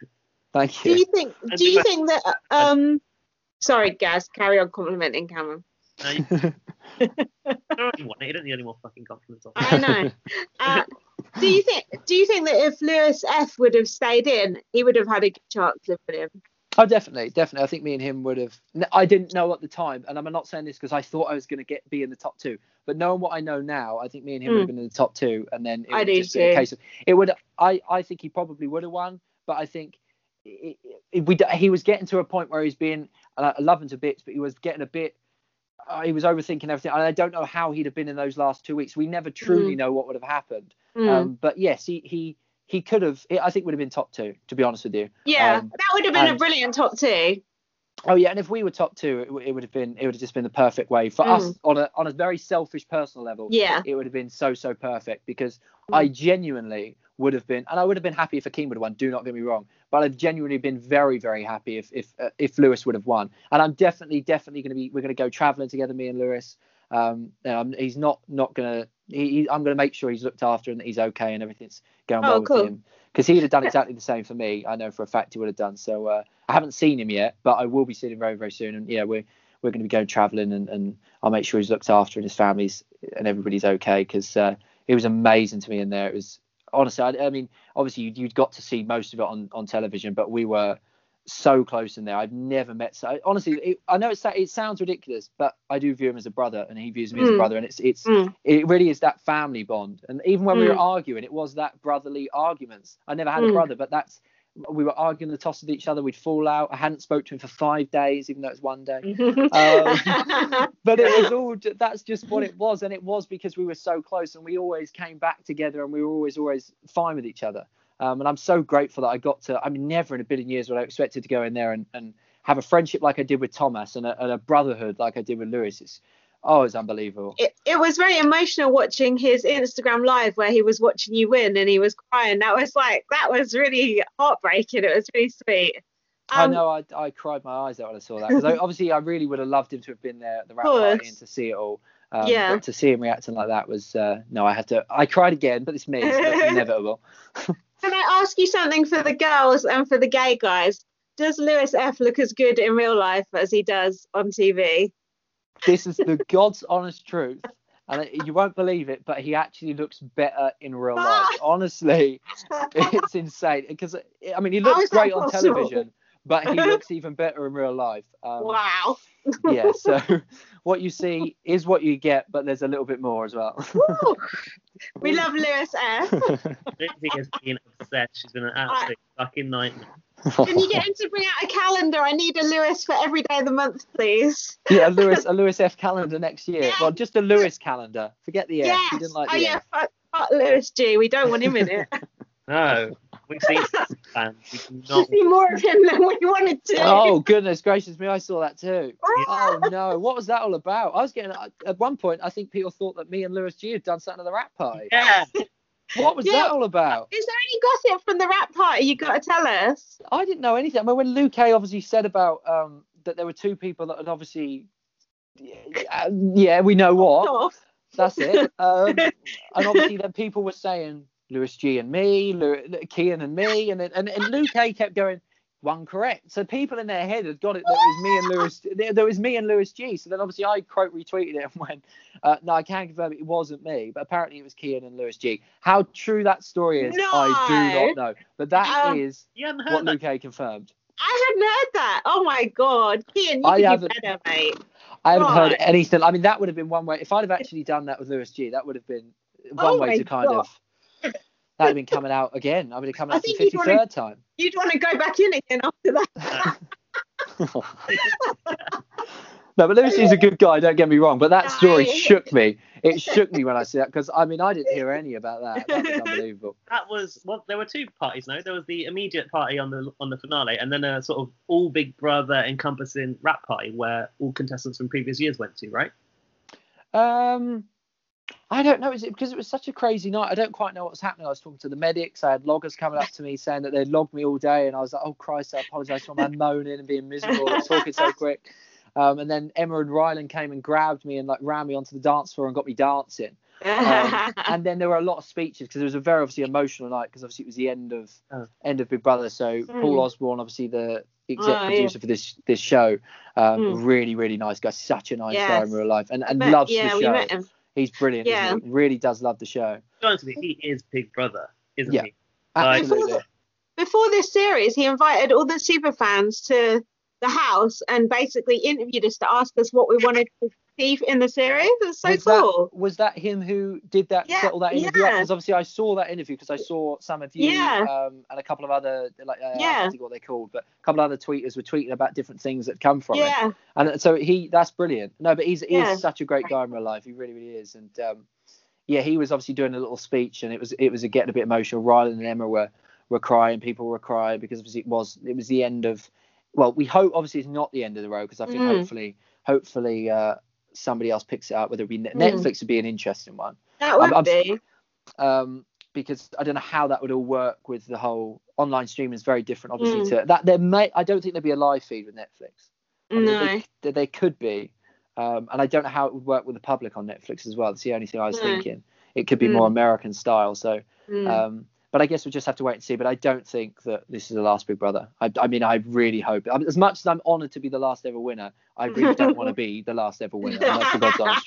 Thank Do you. you think? And Do you the- think that? Um, sorry, Gaz. Carry on complimenting Cameron. now you, you already won it. You don't need any more fucking compliments. on I know. Uh, do you think? Do you think that if Lewis F would have stayed in, he would have had a good chance of winning? Oh, definitely, definitely. I think me and him would have. I didn't know at the time, and I'm not saying this because I thought I was going to get be in the top two. But knowing what I know now, I think me and him would have been in the top two, and then it I would do have just been a too. case of it would. I I think he probably would have won, but I think it, it, we he was getting to a point where he's being. And I love him to bits, but he was getting a bit. Uh, he was overthinking everything, and I don't know how he'd have been in those last two weeks. We never truly Mm. know what would have happened. Mm. Um, but yes, he he he could have. I think would have been top two, to be honest with you. Yeah, Um, that would have been a and- brilliant top two. Oh yeah, and if we were top two, it, w- it would have been it would have just been the perfect way for Mm. us on a on a very selfish personal level. Yeah. It would have been so so perfect because Mm. I genuinely would have been, and I would have been happy if Akeem would have won. Do not get me wrong, but I've genuinely been very very happy if if uh, if Lewis would have won. And I'm definitely definitely going to be we're going to go traveling together, me and Lewis. Um, and I'm, he's not not gonna. He, he, I'm going to make sure he's looked after and that he's okay and everything's going Oh, well cool. with him. Because he'd have done exactly the same for me. I know for a fact he would have done. So uh, I haven't seen him yet, but I will be seeing him very, very soon. And yeah, we're we're going to be going travelling, and, and I'll make sure he's looked after and his family's and everybody's okay. Because uh, it was amazing to me in there. It was honestly, I, I mean, obviously you'd, you'd got to see most of it on, on television, but we were so close in there. I've never met. So honestly, it, I know it's it sounds ridiculous, but I do view him as a brother, and he views me as a Mm. brother, and it's it's Mm. it really is that family bond. And even when we were Mm. arguing, it was that brotherly arguments. I never had a Mm. brother, but that's we were arguing the toss with each other. We'd fall out. I hadn't spoke to him for five days, even though it was one day. Um, but it was all ju- that's just what it was, and it was because we were so close, and we always came back together, and we were always always fine with each other. Um, and I'm so grateful that I got to. I mean, never in a billion years would I expected to go in there and, and have a friendship like I did with Thomas, and a, and a brotherhood like I did with Lewis. It's oh, it's unbelievable. it, it was very emotional watching his Instagram live where he was watching you win and he was crying. That was like that was really heartbreaking. It was really sweet. I Um, know I, I cried my eyes out when I saw that because obviously I really would have loved him to have been there at the wrap Course. party and to see it all. Um, Yeah. But to see him reacting like that was uh, no, I had to. I cried again, but it's me. It's inevitable. Can I ask you something for the girls and for the gay guys? Does Lewis F look as good in real life as he does on T V? This is the God's honest truth, and you won't believe it, but he actually looks better in real life. Honestly, it's insane because I mean he How looks is that great on possible? television, but he looks even better in real life. Um, Wow. Yeah, so what you see is what you get, but there's a little bit more as well. Woo. We love Lewis F. Lindsay has been said, she's been an absolute fucking nightmare. Can you get him to bring out a calendar? I need a Lewis for every day of the month, please. Yeah, a Lewis, a Lewis F calendar next year. Yeah. Well, just a Lewis calendar. Forget the F. Yes. He didn't like oh the yeah, F. fuck, fuck Lewis G. We don't want him in it. No, we've seen fans. We do We not. see more of him than we wanted to. Oh goodness gracious me! I saw that too. Oh. Oh no, what was that all about? I was getting at one point. I think people thought that me and Lewis G had done something at the rap party. Yeah. What was Yeah. that all about? Is there any gossip from the rap party you got to tell us? I didn't know anything. I mean, when Luke A obviously said about um, that there were two people that had obviously, yeah, yeah we know what. Oh. That's it. Um, and obviously then people were saying Lewis G and me, Lew- Kian and me, and then and, and Luke A kept going one correct. So people in their head had got it that it was me and Lewis. There, there was me and Lewis G. So then obviously I quote retweeted it and went, uh, no, I can confirm it wasn't me, but apparently it was Kian and Lewis G. How true that story is, No. I do not know. But that Um, is You haven't what heard that? Luke A confirmed. I hadn't heard that. Oh my god. Kian, you I could do haven't- better, mate. I haven't heard Right. anything. I mean, that would have been one way. If I'd have actually done that with Lewis G, that would have been one Oh way my to kind God. of. That would have been coming out again. I would have come I out for the think you'd fifty-third wanna- time. You'd want to go back in again after that. No, but Lewis G's a good guy. Don't get me wrong. But that story No. shook me. It shook me when I see that because I mean I didn't hear any about that. That was unbelievable. That was well. There were two parties. No, there was the immediate party on the on the finale, and then a sort of all Big Brother encompassing rap party where all contestants from previous years went to. Right? Um, I don't know. Is it because it was such a crazy night? I don't quite know what was happening. I was talking to the medics. I had loggers coming up to me saying that they'd logged me all day, and I was like, "Oh Christ, I apologise for my moaning and being miserable and talking so quick." Um, and then Emma and Rylan came and grabbed me and like ran me onto the dance floor and got me dancing. Um, and then there were a lot of speeches because it was a very obviously emotional night because obviously it was the end of Oh. end of Big Brother. So Mm. Paul Osborne, obviously the exec Oh, yeah. producer for this this show, um, Mm. really really nice guy, such a nice Yes. guy in real life, and and But, loves yeah, the we show. met him. He's brilliant. Yeah. Isn't he? Really does love the show. To be honest with you, he is Big Brother, isn't Yeah. he? Like, Absolutely. Before this series, he invited all the super fans to the house and basically interviewed us to ask us what we wanted to see in the series. It's so was cool. That, was that him who did that? Yeah, Set all that interview up? yeah. Because obviously I saw that interview because I saw some of you Yeah. um, and a couple of other like uh, I Yeah. can't think what they're called, but a couple of other tweeters were tweeting about different things that come from it. Yeah. And so he that's brilliant. No, but he's Yeah. he's such a great guy in real life. He really really is. And um, yeah, he was obviously doing a little speech and it was it was getting a bit emotional. Rylan and Emma were were crying. People were crying because obviously it was it was the end of. Well, we hope obviously it's not the end of the road because I think Mm. hopefully hopefully uh, somebody else picks it up. Whether it be Net- Mm. Netflix would be an interesting one. That would I'm- be. Um, because I don't know how that would all work with the whole online streaming is very different, obviously. Mm. To that, there may I don't think there'd be a live feed with Netflix. I mean, No. they, they, they could be, um, and I don't know how it would work with the public on Netflix as well. That's the only thing I was No. thinking. It could be Mm. more American style. So, Mm. um, but I guess we'll just have to wait and see. But I don't think that this is the last Big Brother. I, I mean, I really hope. I mean, as much as I'm honoured to be the last ever winner, I really don't want to be the last ever winner. And that's the God's honest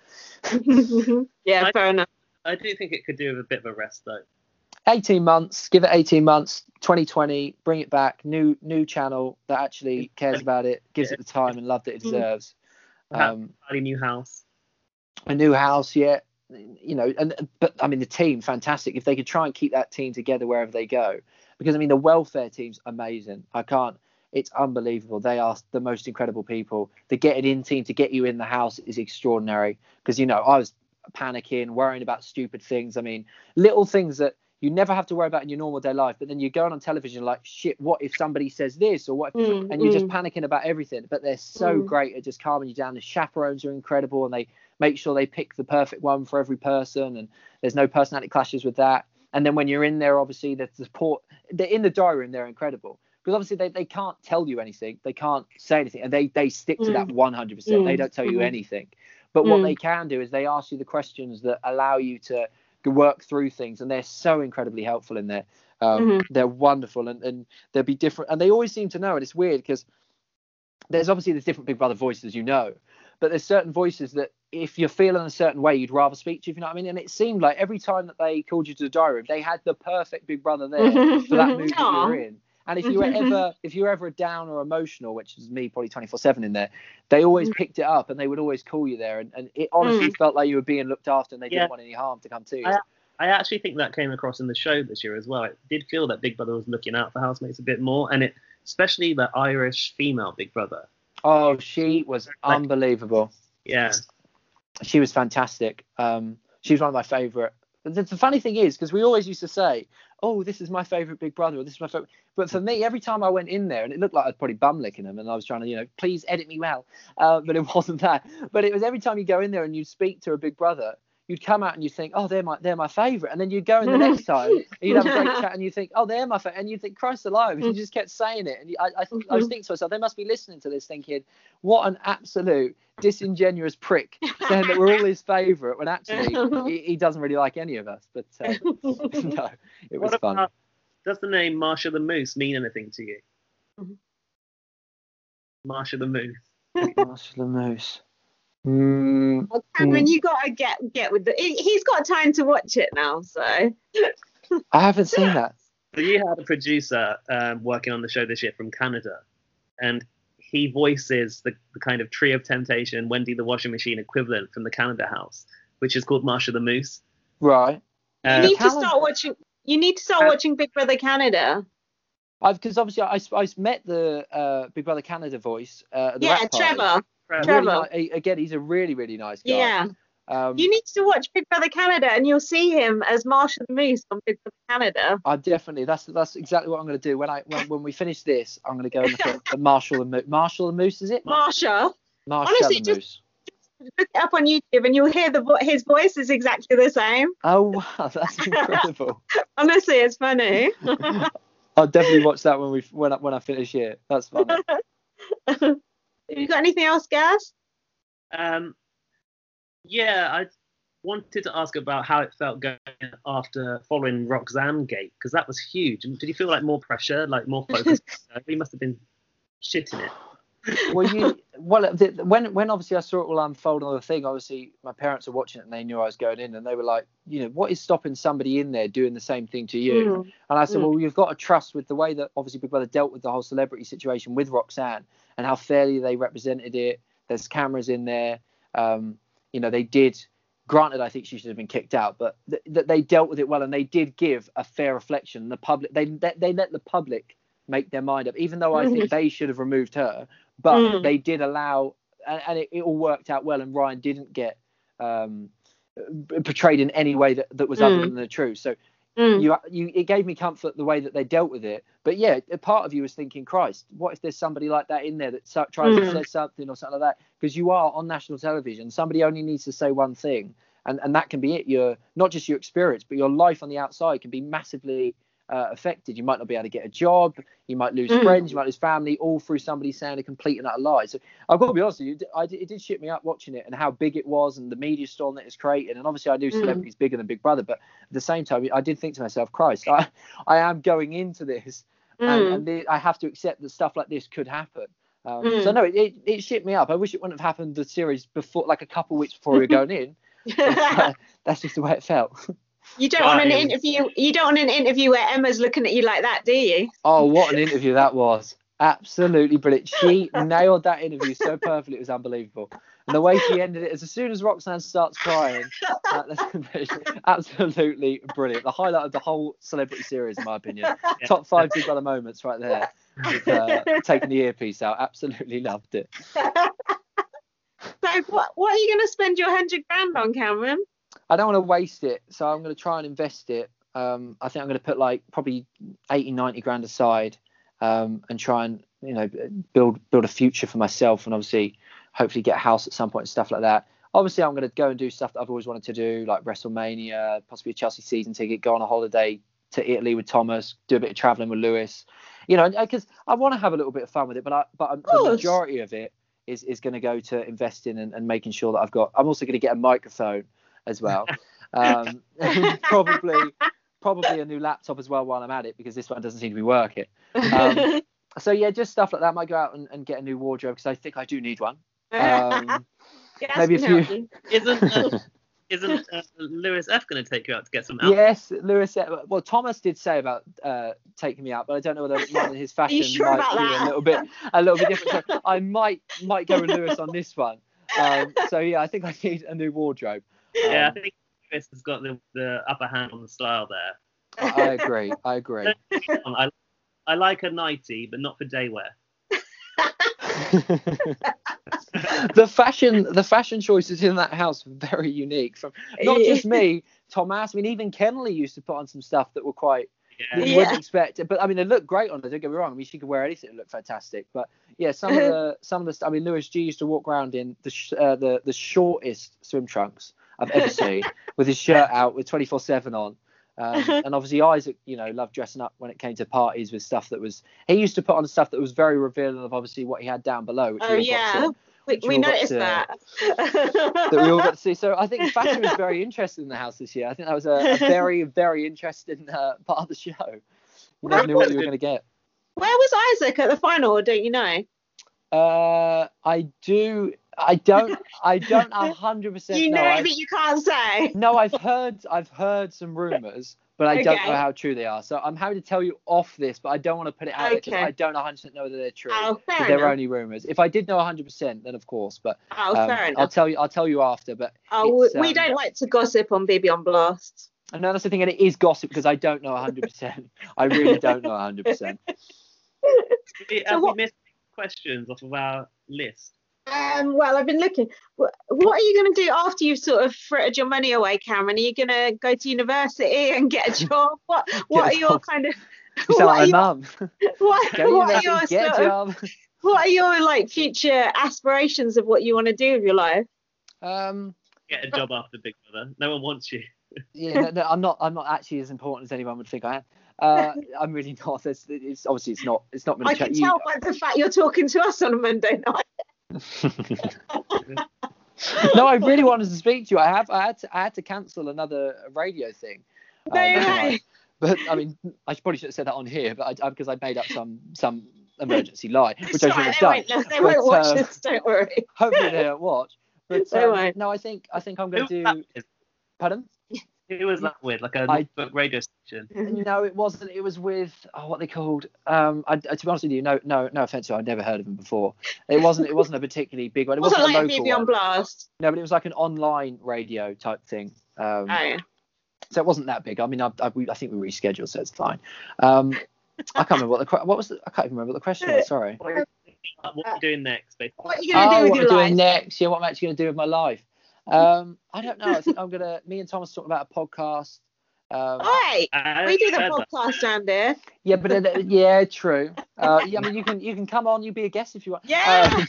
truth. yeah, I- fair enough. I do think it could do with a bit of a rest though. eighteen months, give it eighteen months, twenty twenty, bring it back, new new channel that actually cares about it, gives it the time and love that it Mm. deserves. Perhaps Um, a new house. a new house, yeah, you know, and but I mean the team, fantastic. If they could try and keep that team together wherever they go, because I mean the welfare team's amazing. I can't. It's unbelievable. They are the most incredible people. The getting in team to get you in the house is extraordinary. Because you know I was panicking, worrying about stupid things. I mean, little things that you never have to worry about in your normal day life, but then you're going on television like, shit, what if somebody says this or what if, Mm, and you're just mm. panicking about everything. But they're so Mm. great at just calming you down. The chaperones are incredible and they make sure they pick the perfect one for every person, and there's no personality clashes with that. And then when you're in there, obviously the support, they're in the diary room, they're incredible. Because obviously they, they can't tell you anything, they can't say anything, and they they stick to that one hundred percent. Mm. They don't tell you Mm. anything. But what Mm. they can do is they ask you the questions that allow you to work through things, and they're so incredibly helpful in there. Um, Mhm. They're wonderful, and, and they'll be different, and they always seem to know. And it's weird because there's obviously there's different Big Brother voices, you know, but there's certain voices that if you're feeling a certain way, you'd rather speak to, if you know what I mean. And it seemed like every time that they called you to the diary room, they had the perfect Big Brother there for that mood that you Aw. were in. And if you were ever if you were ever down or emotional, which is me probably twenty-four seven in there, they always picked it up and they would always call you there. And, and it honestly Mm. felt like you were being looked after and they Yeah. didn't want any harm to come to you. I, I actually think that came across in the show this year as well. It did feel that Big Brother was looking out for housemates a bit more, and it, especially the Irish female Big Brother. Oh, she was Like- unbelievable. Yeah. She was fantastic. Um, she was one of my favourite. The, the funny thing is, because we always used to say, oh, this is my favourite Big Brother, or this is my favourite. But for me, every time I went in there, and it looked like I'd probably bum licking them, and I was trying to, you know, please edit me well. Uh, but it wasn't that. But it was every time you go in there and you speak to a Big Brother, you'd come out and you think, oh, they're my they're my favourite. And then you'd go in the next time, and you'd have a great chat, and you think, oh, they're my favourite. And you think, Christ alive. And you just kept saying it. And you, I, I, I was thinking to myself, they must be listening to this thinking, what an absolute disingenuous prick saying that we're all his favourite when actually he, he doesn't really like any of us. But uh, no, it was What fun. about, does the name Marsha the Moose mean anything to you? Marsha the Moose. Marsha the Moose. Mm, Well, Cameron, you gotta get get with the. he- He's got time to watch it now, so. I haven't seen that. So you had a producer um, working on the show this year from Canada, and he voices the, the kind of Tree of Temptation, Wendy the Washing Machine equivalent from the Canada House, which is called Marsha the Moose. Right. You Uh, need to Canada- start watching. You need to start Uh, watching Big Brother Canada. I've because obviously I, I met the uh, Big Brother Canada voice. Uh, at the Yeah, rap party. Trevor. Really Trevor. ni- again, he's a really really nice guy. Yeah. Um, You need to watch Big Brother Canada, and you'll see him as Marsha the Moose on Big Brother Canada. I definitely that's that's exactly what I'm going to do when I when, when we finish this. I'm going to go and look at the Marshall and Moose. Marshall and Moose, is it? Marsha, Marshall honestly, and just- Moose. look it up on YouTube, and you'll hear the vo- his voice is exactly the same. Oh wow, that's incredible. Honestly, it's funny. I'll definitely watch that when we when I, when I finish here. That's funny. You got anything else, Gaz? Um, yeah, I wanted to ask about how it felt going after following Roxanne Gate, because that was huge. Did you feel like more pressure, like more focus? You must have been shitting it. Well, you well the, when when obviously I saw it all unfold on the thing. Obviously, my parents were watching it and they knew I was going in, and they were like, you know, what is stopping somebody in there doing the same thing to you? Mm. And I said, Mm. well, you've got to trust with the way that obviously Big Brother dealt with the whole celebrity situation with Roxanne and how fairly they represented it. There's cameras in there. Um, you know, they did. Granted, I think she should have been kicked out, but th- that they dealt with it well, and they did give a fair reflection. The public, they they, they let the public make their mind up, even though I think they should have removed her, but Mm. they did allow, and, and it, it all worked out well, and Ryan didn't get um, portrayed in any way that, that was Mm. other than the truth. So Mm. you, you, it gave me comfort the way that they dealt with it. But yeah, a part of you was thinking, Christ, what if there's somebody like that in there that so, tries to Mm. say something or something like that? Because you are on national television. Somebody only needs to say one thing, and, and that can be it. Your not just your experience, but your life on the outside can be massively uh, affected. You might not be able to get a job. You might lose Mm. friends. You might lose family, all through somebody saying a complete and utter lie. So I've got to be honest with you, I, it did shit me up watching it and how big it was and the media storm that it's created. And obviously I knew Mm. celebrities bigger than Big Brother, but at the same time, I did think to myself, Christ, I, I am going into this and, Mm. and the, I have to accept that stuff like this could happen. Um, Mm. So no, it, it, it shit me up. I wish it wouldn't have happened the series before, like a couple of weeks before we were going in. But that's just the way it felt. You don't want an Right. interview. You don't want an interview where Emma's looking at you like that, do you? Oh, what an interview that was. Absolutely brilliant. She nailed that interview so perfectly. It was unbelievable. And the way she ended it is as soon as Roxanne starts crying, uh, that's absolutely brilliant. The highlight of the whole celebrity series, in my opinion. Top five Big Brother moments right there. With, uh, taking the earpiece out. Absolutely loved it. So what what are you going to spend your hundred grand on, Cameron? I don't want to waste it, so I'm going to try and invest it. Um, I think I'm going to put like probably eighty, ninety grand aside um, and try and, you know, build build a future for myself and obviously hopefully get a house at some point and stuff like that. Obviously, I'm going to go and do stuff that I've always wanted to do, like WrestleMania, possibly a Chelsea season ticket, go on a holiday to Italy with Thomas, do a bit of traveling with Lewis. You know, because I want to have a little bit of fun with it, but I, but the course. majority of it is, is going to go to investing and, and making sure that I've got. I'm also going to get a microphone as well. Um, probably probably a new laptop as well while I'm at it, because this one doesn't seem to be working. Um, so yeah, just stuff like that. I might go out and, and get a new wardrobe because I think I do need one. Um, Yes, maybe a can few- help you. Isn't uh, isn't uh, Lewis F going to take you out to get some outfits? yes, Lewis. Well, Thomas did say about uh, taking me out, but I don't know whether one of his fashion sure might about be that? a little bit a little bit different. So I might might go with Lewis on this one. Um, so yeah, I think I need a new wardrobe. Yeah, I Um, think Chris has got the, the upper hand on the style there. I agree. I agree. I, I like a nightie, but not for day wear. the fashion the fashion choices in that house were very unique. From not just me, Thomas. I mean, even Kenley used to put on some stuff that were quite Yeah. you Yeah. wouldn't expect it. But I mean, they look great on her. Don't get me wrong. I mean, she could wear anything; it looked fantastic. But yeah, some of the some of the st- I mean, Lewis G used to walk around in the sh- uh, the the shortest swim trunks I've ever seen, with his shirt out with twenty-four seven on. Um, and obviously Isaac, you know, loved dressing up when it came to parties with stuff that was. He used to put on stuff that was very revealing of obviously what he had down below. Which Oh we all got yeah, to, we, which we all got noticed to- that. that we all got to see. So I think fashion was very interested in the house this year. I think that was a, a very, very interesting uh, part of the show. You never knew what you were going to get. Where was Isaac at the final? Don't you know? Uh, I do. I don't. I don't a hundred percent You know. know I- that you can't say. No, I've heard. I've heard some rumours, but I don't Okay. know how true they are. So I'm happy to tell you off this, but I don't want to put it out there because Okay. I don't one hundred percent know whether they're true. Oh, fair Because they're enough. only rumours. If I did know one hundred percent, then of course. But Oh, um, fair I'll enough. tell you. I'll tell you after. But Oh, it's, we um, don't like to gossip on B B on Blast. I know that's the thing, and it is gossip because I don't know one hundred percent. I really don't know one hundred percent. Have we, have what- we missed questions off of our list? Um, well, I've been looking. What, what are you going to do after you've sort of frittered your money away, Cameron? Are you going to go to university and get a job? What What are your job. kind of You sound what, are like my your, mum. what, Go to what are university, your get a sort of, job. what are your like future aspirations of what you want to do with your life? Um, Get a job after Big Brother. No one wants you. yeah, no, no, I'm not. I'm not actually as important as anyone would think I am. Uh, I'm really not. It's, it's obviously it's not. It's not going I to can change. tell by the fact you're talking to us on a Monday night. No, I really wanted to speak to you. I have. I had to. I had to cancel another radio thing. No um, way. tonight. But I mean, I probably should have said that on here, but I, I, because I made up some some emergency lie, which It's I all should right, have they done. won't, they But, won't watch uh, this, don't worry. Hopefully they don't watch. But They um, won't. no, I think I think I'm going Who to was do. that with? Pardon? Who was that with? Like a I- Norfolk radio station. No, it wasn't. It was with oh, what they called. Um, I, to be honest with you, no, no, no offense to you, I'd never heard of them before. It wasn't. It wasn't a particularly big one. It It wasn't wasn't, like a a local B B on one. Blast. No, but it was like an online radio type thing. Um, Oh. So it wasn't that big. I mean, I, I, we, I think we rescheduled, so it's fine. Um, I can't remember what the que- what was. The, I can't even remember what the question was. Sorry. What are you doing next? Basically? What are you going to Oh, do with what your I'm life? doing next? Yeah, what I'm actually going to do with my life? Um, I don't know. I think I'm gonna. Me and Thomas talking about a podcast. Um, Oi, I we do the heard that. podcast round here. yeah, but uh, yeah, true. Uh, yeah, I mean, you can you can come on. You be a guest if you want. Yeah.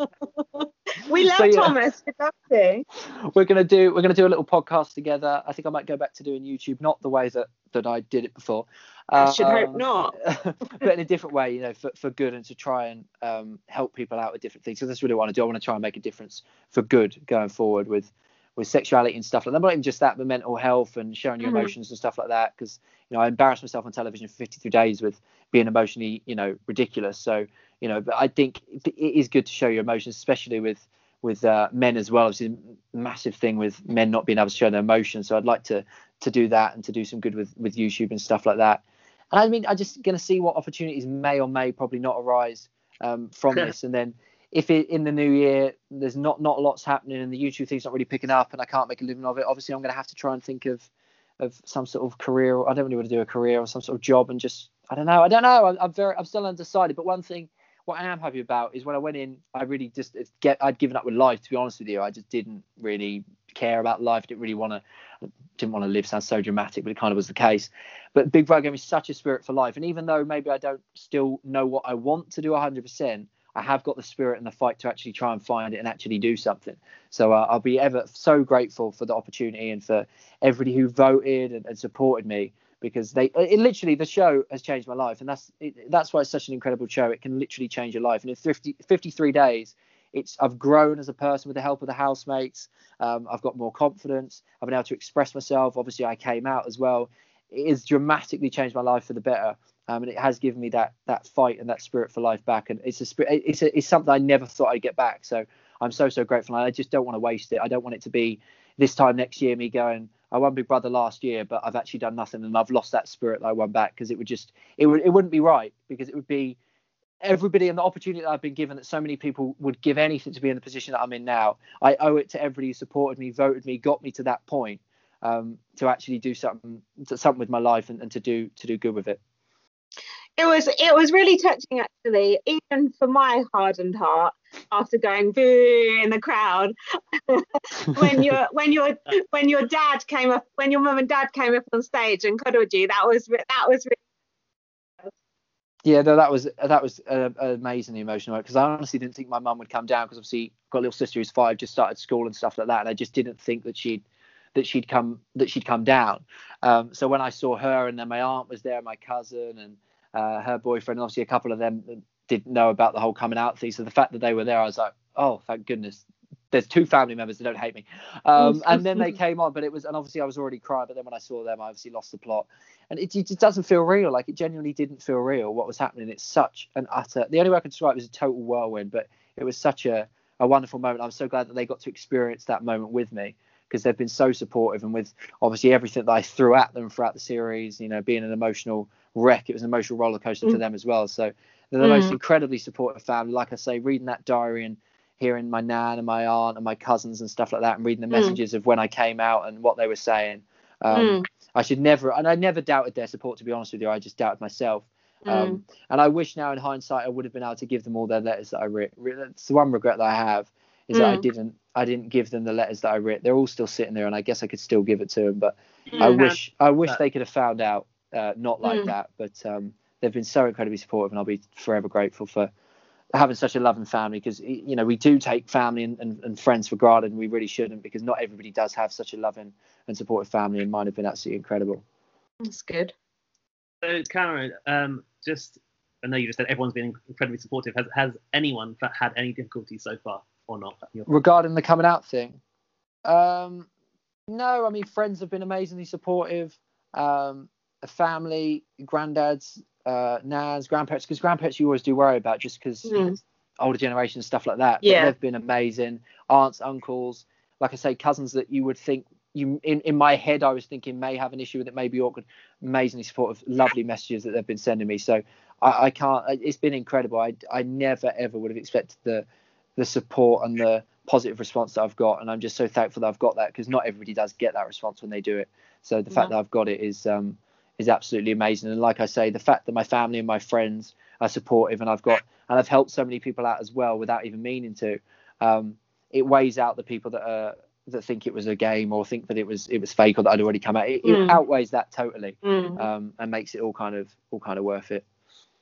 Um, We love So, yeah. Thomas. We'd love to. we're gonna do we're gonna do a little podcast together. I think I might go back to doing YouTube, not the way that that I did it before. I should hope Um, not. but in a different way, you know, for, for good and to try and um, help people out with different things. So that's really what I want to do. I want to try and make a difference for good going forward with with sexuality and stuff like that. But not even just that, but mental health and showing your Mhm. emotions and stuff like that. Because you know, I embarrassed myself on television for fifty-three days with being emotionally, you know, ridiculous. So you know, but I think it is good to show your emotions, especially with with uh, men as well. It's a massive thing with men not being able to show their emotions. So I'd like to to do that and to do some good with with YouTube and stuff like that. And I mean, I'm just going to see what opportunities may or may probably not arise um, from this. And then if it, in the new year there's not not lots happening and the YouTube thing's not really picking up and I can't make a living of it, obviously I'm going to have to try and think of of some sort of career. I don't really want to do a career or some sort of job and just I don't know. I don't know. I'm, I'm very I'm still undecided. But one thing, what I am happy about is when I went in, I really just get I'd given up with life. To be honest with you, I just didn't really care about life. Didn't really want to. Didn't want to live. Sounds so dramatic, but it kind of was the case. But Big Brother gave me such a spirit for life. And even though maybe I don't still know what I want to do one hundred percent, I have got the spirit and the fight to actually try and find it and actually do something. So uh, I'll be ever so grateful for the opportunity and for everybody who voted and, and supported me, because they it literally the show has changed my life. And that's it, that's why it's such an incredible show. It can literally change your life. And in fifty, fifty-three days, it's I've grown as a person with the help of the housemates. Um, I've got more confidence. I've been able to express myself. Obviously, I came out as well. It has dramatically changed my life for the better. Um, and it has given me that that fight and that spirit for life back. And it's a spirit. It's a, it's something I never thought I'd get back. So I'm so so grateful. And I just don't want to waste it. I don't want it to be this time next year me going, I won Big Brother last year, but I've actually done nothing and I've lost that spirit that I won back, because it would just it would it wouldn't be right, because it would be everybody and the opportunity that I've been given that so many people would give anything to be in the position that I'm in now. I owe it to everybody who supported me, voted me, got me to that point. um, to actually do something something with my life and, and to do to do good with it. It was it was really touching, actually, even for my hardened heart after going boo in the crowd when your when your when your dad came up when your mum and dad came up on stage and cuddled you. That was that was really Yeah, no, that was that was uh, amazingly emotional, because I honestly didn't think my mum would come down, because obviously I've got a little sister who's five, just started school and stuff like that, and I just didn't think that she'd that she'd come that she'd come down. Um, so when I saw her, and then my aunt was there, my cousin, and uh, her boyfriend, and obviously a couple of them didn't know about the whole coming out thing. So the fact that they were there, I was like, oh, thank goodness. There's two family members that don't hate me. Um, and then they came on, but it was, and obviously I was already crying, but then when I saw them, I obviously lost the plot. And it, it just doesn't feel real. Like, it genuinely didn't feel real what was happening. It's such an utter, the only way I can describe it was a total whirlwind, but it was such a, a wonderful moment. I'm so glad that they got to experience that moment with me, because they've been so supportive, and with obviously everything that I threw at them throughout the series, you know, being an emotional wreck, it was an emotional roller coaster mm. for them as well. So they're the mm. most incredibly supportive family. Like I say, reading that diary and hearing my nan and my aunt and my cousins and stuff like that, and reading the messages mm. of when I came out and what they were saying. Um, mm. I should never, and I never doubted their support, to be honest with you. I just doubted myself. Mm. Um, and I wish now in hindsight I would have been able to give them all their letters that I wrote. It's the one regret that I have, is mm. that I didn't I didn't give them the letters that I wrote. They're all still sitting there, and I guess I could still give it to them. But mm. I wish I wish they could have found out uh, not like mm. that. But um, they've been so incredibly supportive, and I'll be forever grateful for having such a loving family, because, you know, we do take family and, and, and friends for granted, and we really shouldn't, because not everybody does have such a loving and supportive family, and mine have been absolutely incredible. That's good. So, Cameron, um, just, I know you just said everyone's been incredibly supportive. Has has anyone had any difficulties so far, or not? Regarding the coming out thing? Um, no, I mean, friends have been amazingly supportive. Um, family, granddads, uh, nans, grandparents, because grandparents you always do worry about, just because mm. older generation, stuff like that. Yeah. But they've been amazing. Aunts, uncles, like I say, cousins that you would think, you in, in my head I was thinking may have an issue with it, may be awkward, amazingly supportive, lovely messages that they've been sending me. So I, I can't, it's been incredible. I, I never ever would have expected the the support and the positive response that I've got, and I'm just so thankful that I've got that, because not everybody does get that response when they do it. So the fact yeah. that I've got it is um is absolutely amazing. And like I say, the fact that my family and my friends are supportive, and I've got and I've helped so many people out as well without even meaning to, um it weighs out the people that are that think it was a game, or think that it was it was fake, or that I'd already come out. It, mm. it outweighs that totally, mm. um, and makes it all kind of all kind of worth it.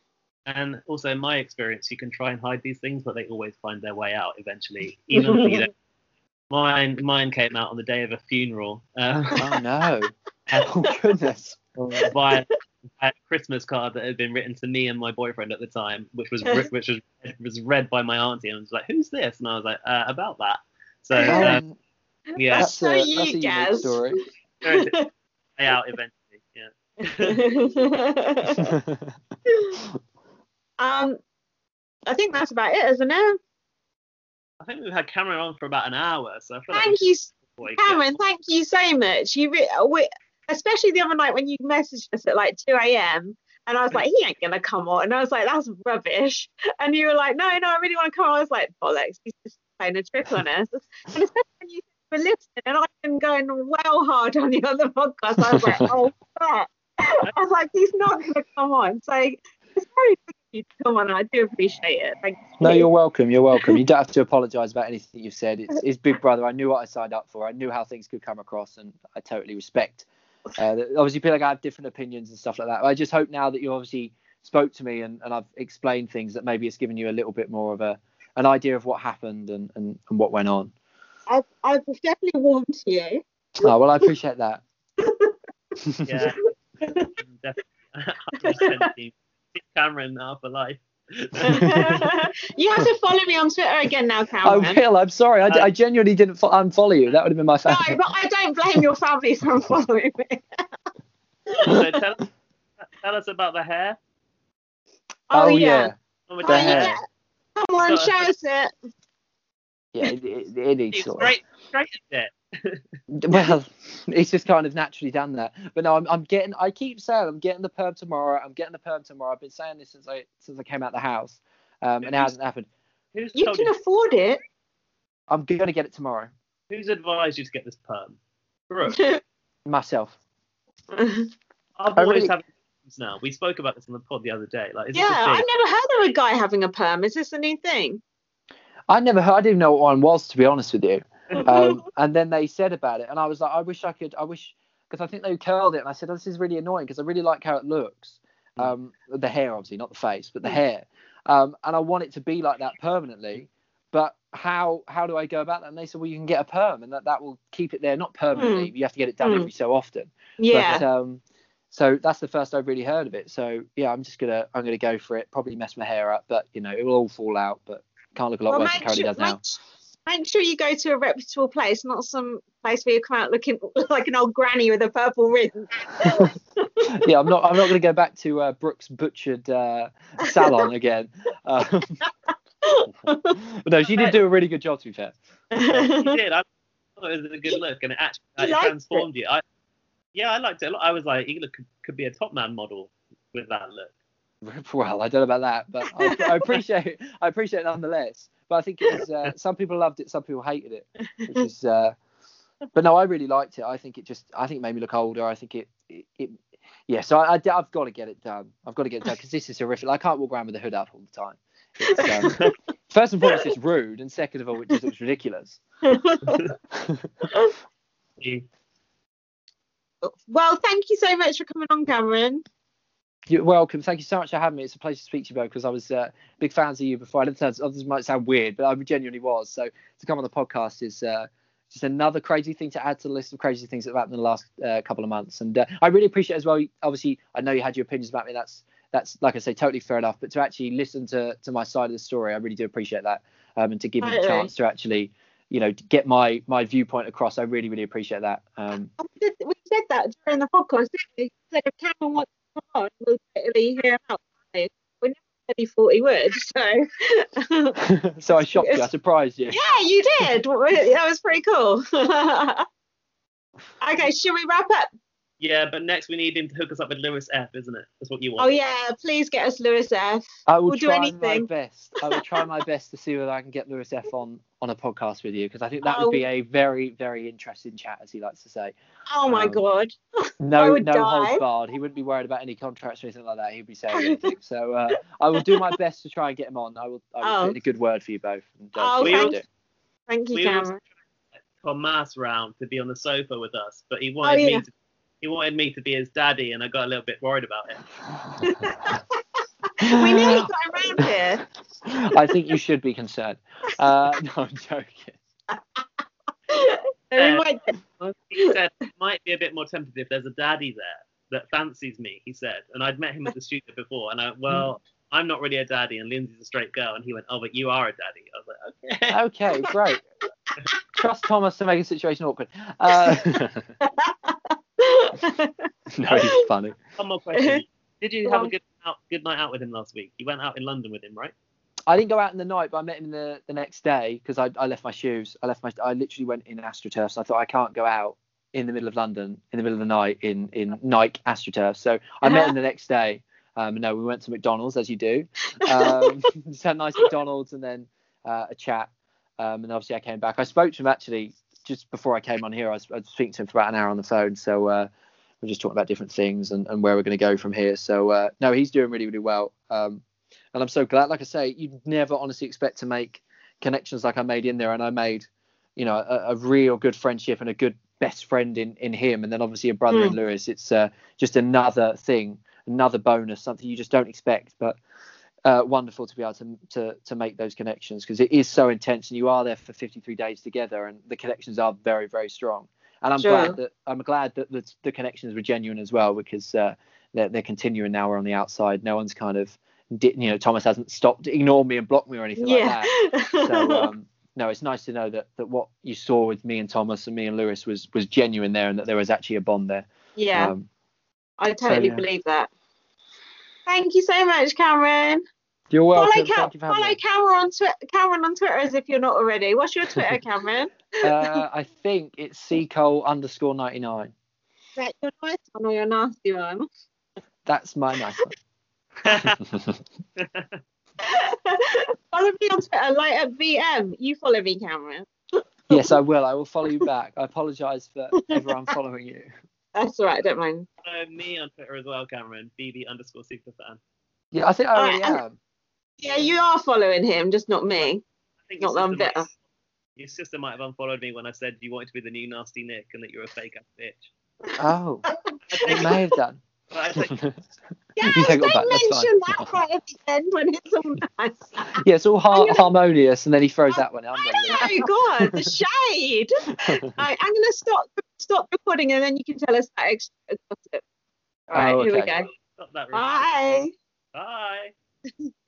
And also, in my experience, you can try and hide these things, but they always find their way out eventually. Even you know, mine mine came out on the day of a funeral. Um, oh no! Oh goodness! By a Christmas card that had been written to me and my boyfriend at the time, which was which was was read by my auntie, and I was like, "Who's this?" And I was like, uh, "About that." So. Um, Yeah, that's, so a, you, that's a unique story. Play out eventually, yeah. um, I think that's about it, isn't it? I think we've had Cameron on for about an hour, so I feel thank like you, Cameron. Thank you so much. You, re- we, especially the other night when you messaged us at like two a.m. and I was like, he ain't gonna come on, and I was like, that's rubbish. And you were like, no, no, I really want to come on. I was like, bollocks, he's just playing a trick on us. And especially when you were listening, and I've been going well hard on the other podcast. I was like, oh, fuck. I was like, he's not going to come on. So it's very good of you to come on. I do appreciate it. Thank you. No, you're welcome. You're welcome. You don't have to apologise about anything you've said. It's, it's Big Brother. I knew what I signed up for. I knew how things could come across, and I totally respect. Uh, obviously, people like I have different opinions and stuff like that. I just hope now that you obviously spoke to me and, and I've explained things, that maybe it's given you a little bit more of a an idea of what happened and, and, and what went on. I've, I've definitely warmed to you. Oh, well, I appreciate that. Yeah. Definitely. Cameron now for life. You have to follow me on Twitter again now, Cameron. I will. I'm sorry. I, uh, I genuinely didn't fo- unfollow you. That would have been my family. No, but I don't blame your family for unfollowing me. So tell, tell us about the hair. Oh, oh yeah. yeah. The the hair. hair. Come on, show us it. Yeah, it, it, it needs It's sort straight, straight it. Well, it's just kind of naturally done that. But no, I'm, I'm getting. I keep saying I'm getting the perm tomorrow. I'm getting the perm tomorrow. I've been saying this since I since I came out the house, um, and it hasn't happened. Who's You told can you, afford it. I'm gonna get it tomorrow. who's advised you to get this perm? Brooke. Myself. I've I always really- having now. We spoke about this on the pod the other day. Like, is Yeah, this a I've thing? never heard of a guy having a perm. Is this a new thing? I never heard. I didn't even know what one was, to be honest with you. Um, and then they said about it, and I was like, I wish I could. I wish because I think they curled it, and I said, oh, this is really annoying because I really like how it looks. Um, the hair, obviously, not the face, but the hair. Um, and I want it to be like that permanently. But how how do I go about that? And they said, well, you can get a perm, and that, that will keep it there, not permanently. Mm. You have to get it done Mm. every so often. Yeah. But, um, so that's the first I've really heard of it. So yeah, I'm just gonna I'm gonna go for it. Probably mess my hair up, but you know it will all fall out. But can't look a lot Well, worse than make Cody sure, does now. make, make sure you go to a reputable place, not some place where you come out looking like an old granny with a purple ring. Yeah, I'm not I'm not gonna go back to uh, Brooks Butchered uh, salon again. Um, but no, she did do a really good job, to be fair. You did. I thought it was a good look, and it actually You like, liked transformed you. I, yeah, I liked it a lot. I was like, you look could, could be a top man model with that look. Well, I don't know about that, but I, I appreciate it. I appreciate it nonetheless. But I think it was uh, some people loved it, some people hated it, which is. Uh, but no, I really liked it. I think it just, I think it made me look older. I think it, it, it yeah. So I, I, I've got to get it done. I've got to get it done because this is horrific. I can't walk around with the hood up all the time. It's, um, first and foremost, it's rude, and second of all, it just looks ridiculous. You- Well, thank you so much for coming on, Cameron. You're welcome. Thank you so much for having me. It's a pleasure to speak to you both because I was uh, big fans of you before. I didn't sound, this might sound weird, but I genuinely was. So to come on the podcast is uh, just another crazy thing to add to the list of crazy things that have happened in the last uh, couple of months. And uh, I really appreciate it as well. Obviously, I know you had your opinions about me. That's that's like I say, totally fair enough. But to actually listen to to my side of the story, I really do appreciate that. Um, and to give me the Totally. chance to actually, you know, get my my viewpoint across, I really really appreciate that. Um, We said- we said that during the podcast, didn't we? We said if Cameron wants to come on, we'll totally hear him out. We never said he thought he would, so. so I shocked you. I surprised you. Yeah, you did. That was pretty cool. Okay, should we wrap up? Yeah, but next we need him to hook us up with Lewis F, isn't it? That's what you want. Oh yeah, please get us Lewis F. I will We'll do try my anything. best. I will try my best to see whether I can get Lewis F on on a podcast with you because I think that Oh. would be a very very interesting chat, as he likes to say. Oh my Um, god. I No would no die. holds barred. He wouldn't be worried about any contracts or anything like that. He'd be saying anything. So uh, I will do my best to try and get him on. I will. I will Oh. put in a good word for you both. And, uh, Oh, see what we thank do. Thank you, We also Cameron. Tomas round to be on the sofa with us, but he wanted Oh, yeah. me to he wanted me to be his daddy, and I got a little bit worried about it. We nearly got around here. I think you should be concerned. Uh, no, I'm joking. We might- He said it might be a bit more tempted if there's a daddy there that fancies me. He said, and I'd met him at the studio before, and I well, I'm not really a daddy, and Lindsay's a straight girl, and he went, oh, but you are a daddy. I was like, okay. Okay, great. Trust Thomas to make a situation awkward. Uh, no, he's funny. One more question. Did you Go have a on. good out, good night out with him last week? You went out in London with him, right? I didn't go out in the night, but I met him the, the next day because I, I left my shoes. I left my I literally went in AstroTurf. So I thought I can't go out in the middle of London in the middle of the night in in Nike AstroTurf. So I met him the next day. Um, no, we went to McDonald's as you do. Um, just had a nice McDonald's and then uh, a chat. Um, and obviously I came back. I spoke to him actually just before I came on here. I was, I was speaking to him for about an hour on the phone. So uh, we're just talking about different things and, and where we're going to go from here. So uh, no, he's doing really really well. Um, And I'm so glad. Like I say, you'd never honestly expect to make connections like I made in there. And I made, you know, a, a real good friendship and a good best friend in, in him. And then obviously a brother in Mm. Lewis. It's uh, just another thing, another bonus, something you just don't expect. But uh, wonderful to be able to, to, to make those connections because it is so intense. And you are there for fifty-three days together and the connections are very, very strong. And I'm Sure. glad that I'm glad that the, the connections were genuine as well because uh, they're, they're continuing now. We're on the outside. No one's kind of, Did, you know, Thomas hasn't stopped, ignored me and blocked me or anything Yeah. like that. So, um, no, it's nice to know that, that what you saw with me and Thomas and me and Lewis was was genuine there and that there was actually a bond there. Yeah, Um, I totally yeah. believe that. Thank you so much, Cameron. you're welcome. Follow, Ca- Thank you for having follow me. Cameron on Twitter. Cameron on Twitter as if you're not already. What's your Twitter, Cameron? Uh, I think it's ccole underscore ninety-nine. Is that your nice one or your nasty one? That's my nice one. Follow me on Twitter, light up V M. You follow me, Cameron. Yes, I will. I will follow you back. I apologise for ever unfollowing you. That's all right. I don't mind. Follow me on Twitter as well, Cameron. B B underscore superfan. Yeah, I think I already Alright, am. Yeah, you are following him, just not me. I think Not your that I'm sister might- bitter. Your sister might have unfollowed me when I said you wanted to be the new Nasty Nick and that you're a fake ass bitch. Oh, it may have done. But I think Yes, You take it don't back, that's mention fine. that right at the end when it's all nice. Yeah, it's all har- gonna- harmonious, and then he throws that one out. Oh God, the shade. Right, I'm gonna stop stop recording and then you can tell us that extra gossip. All right, Oh, here we okay. go. stop that. Bye. Bye.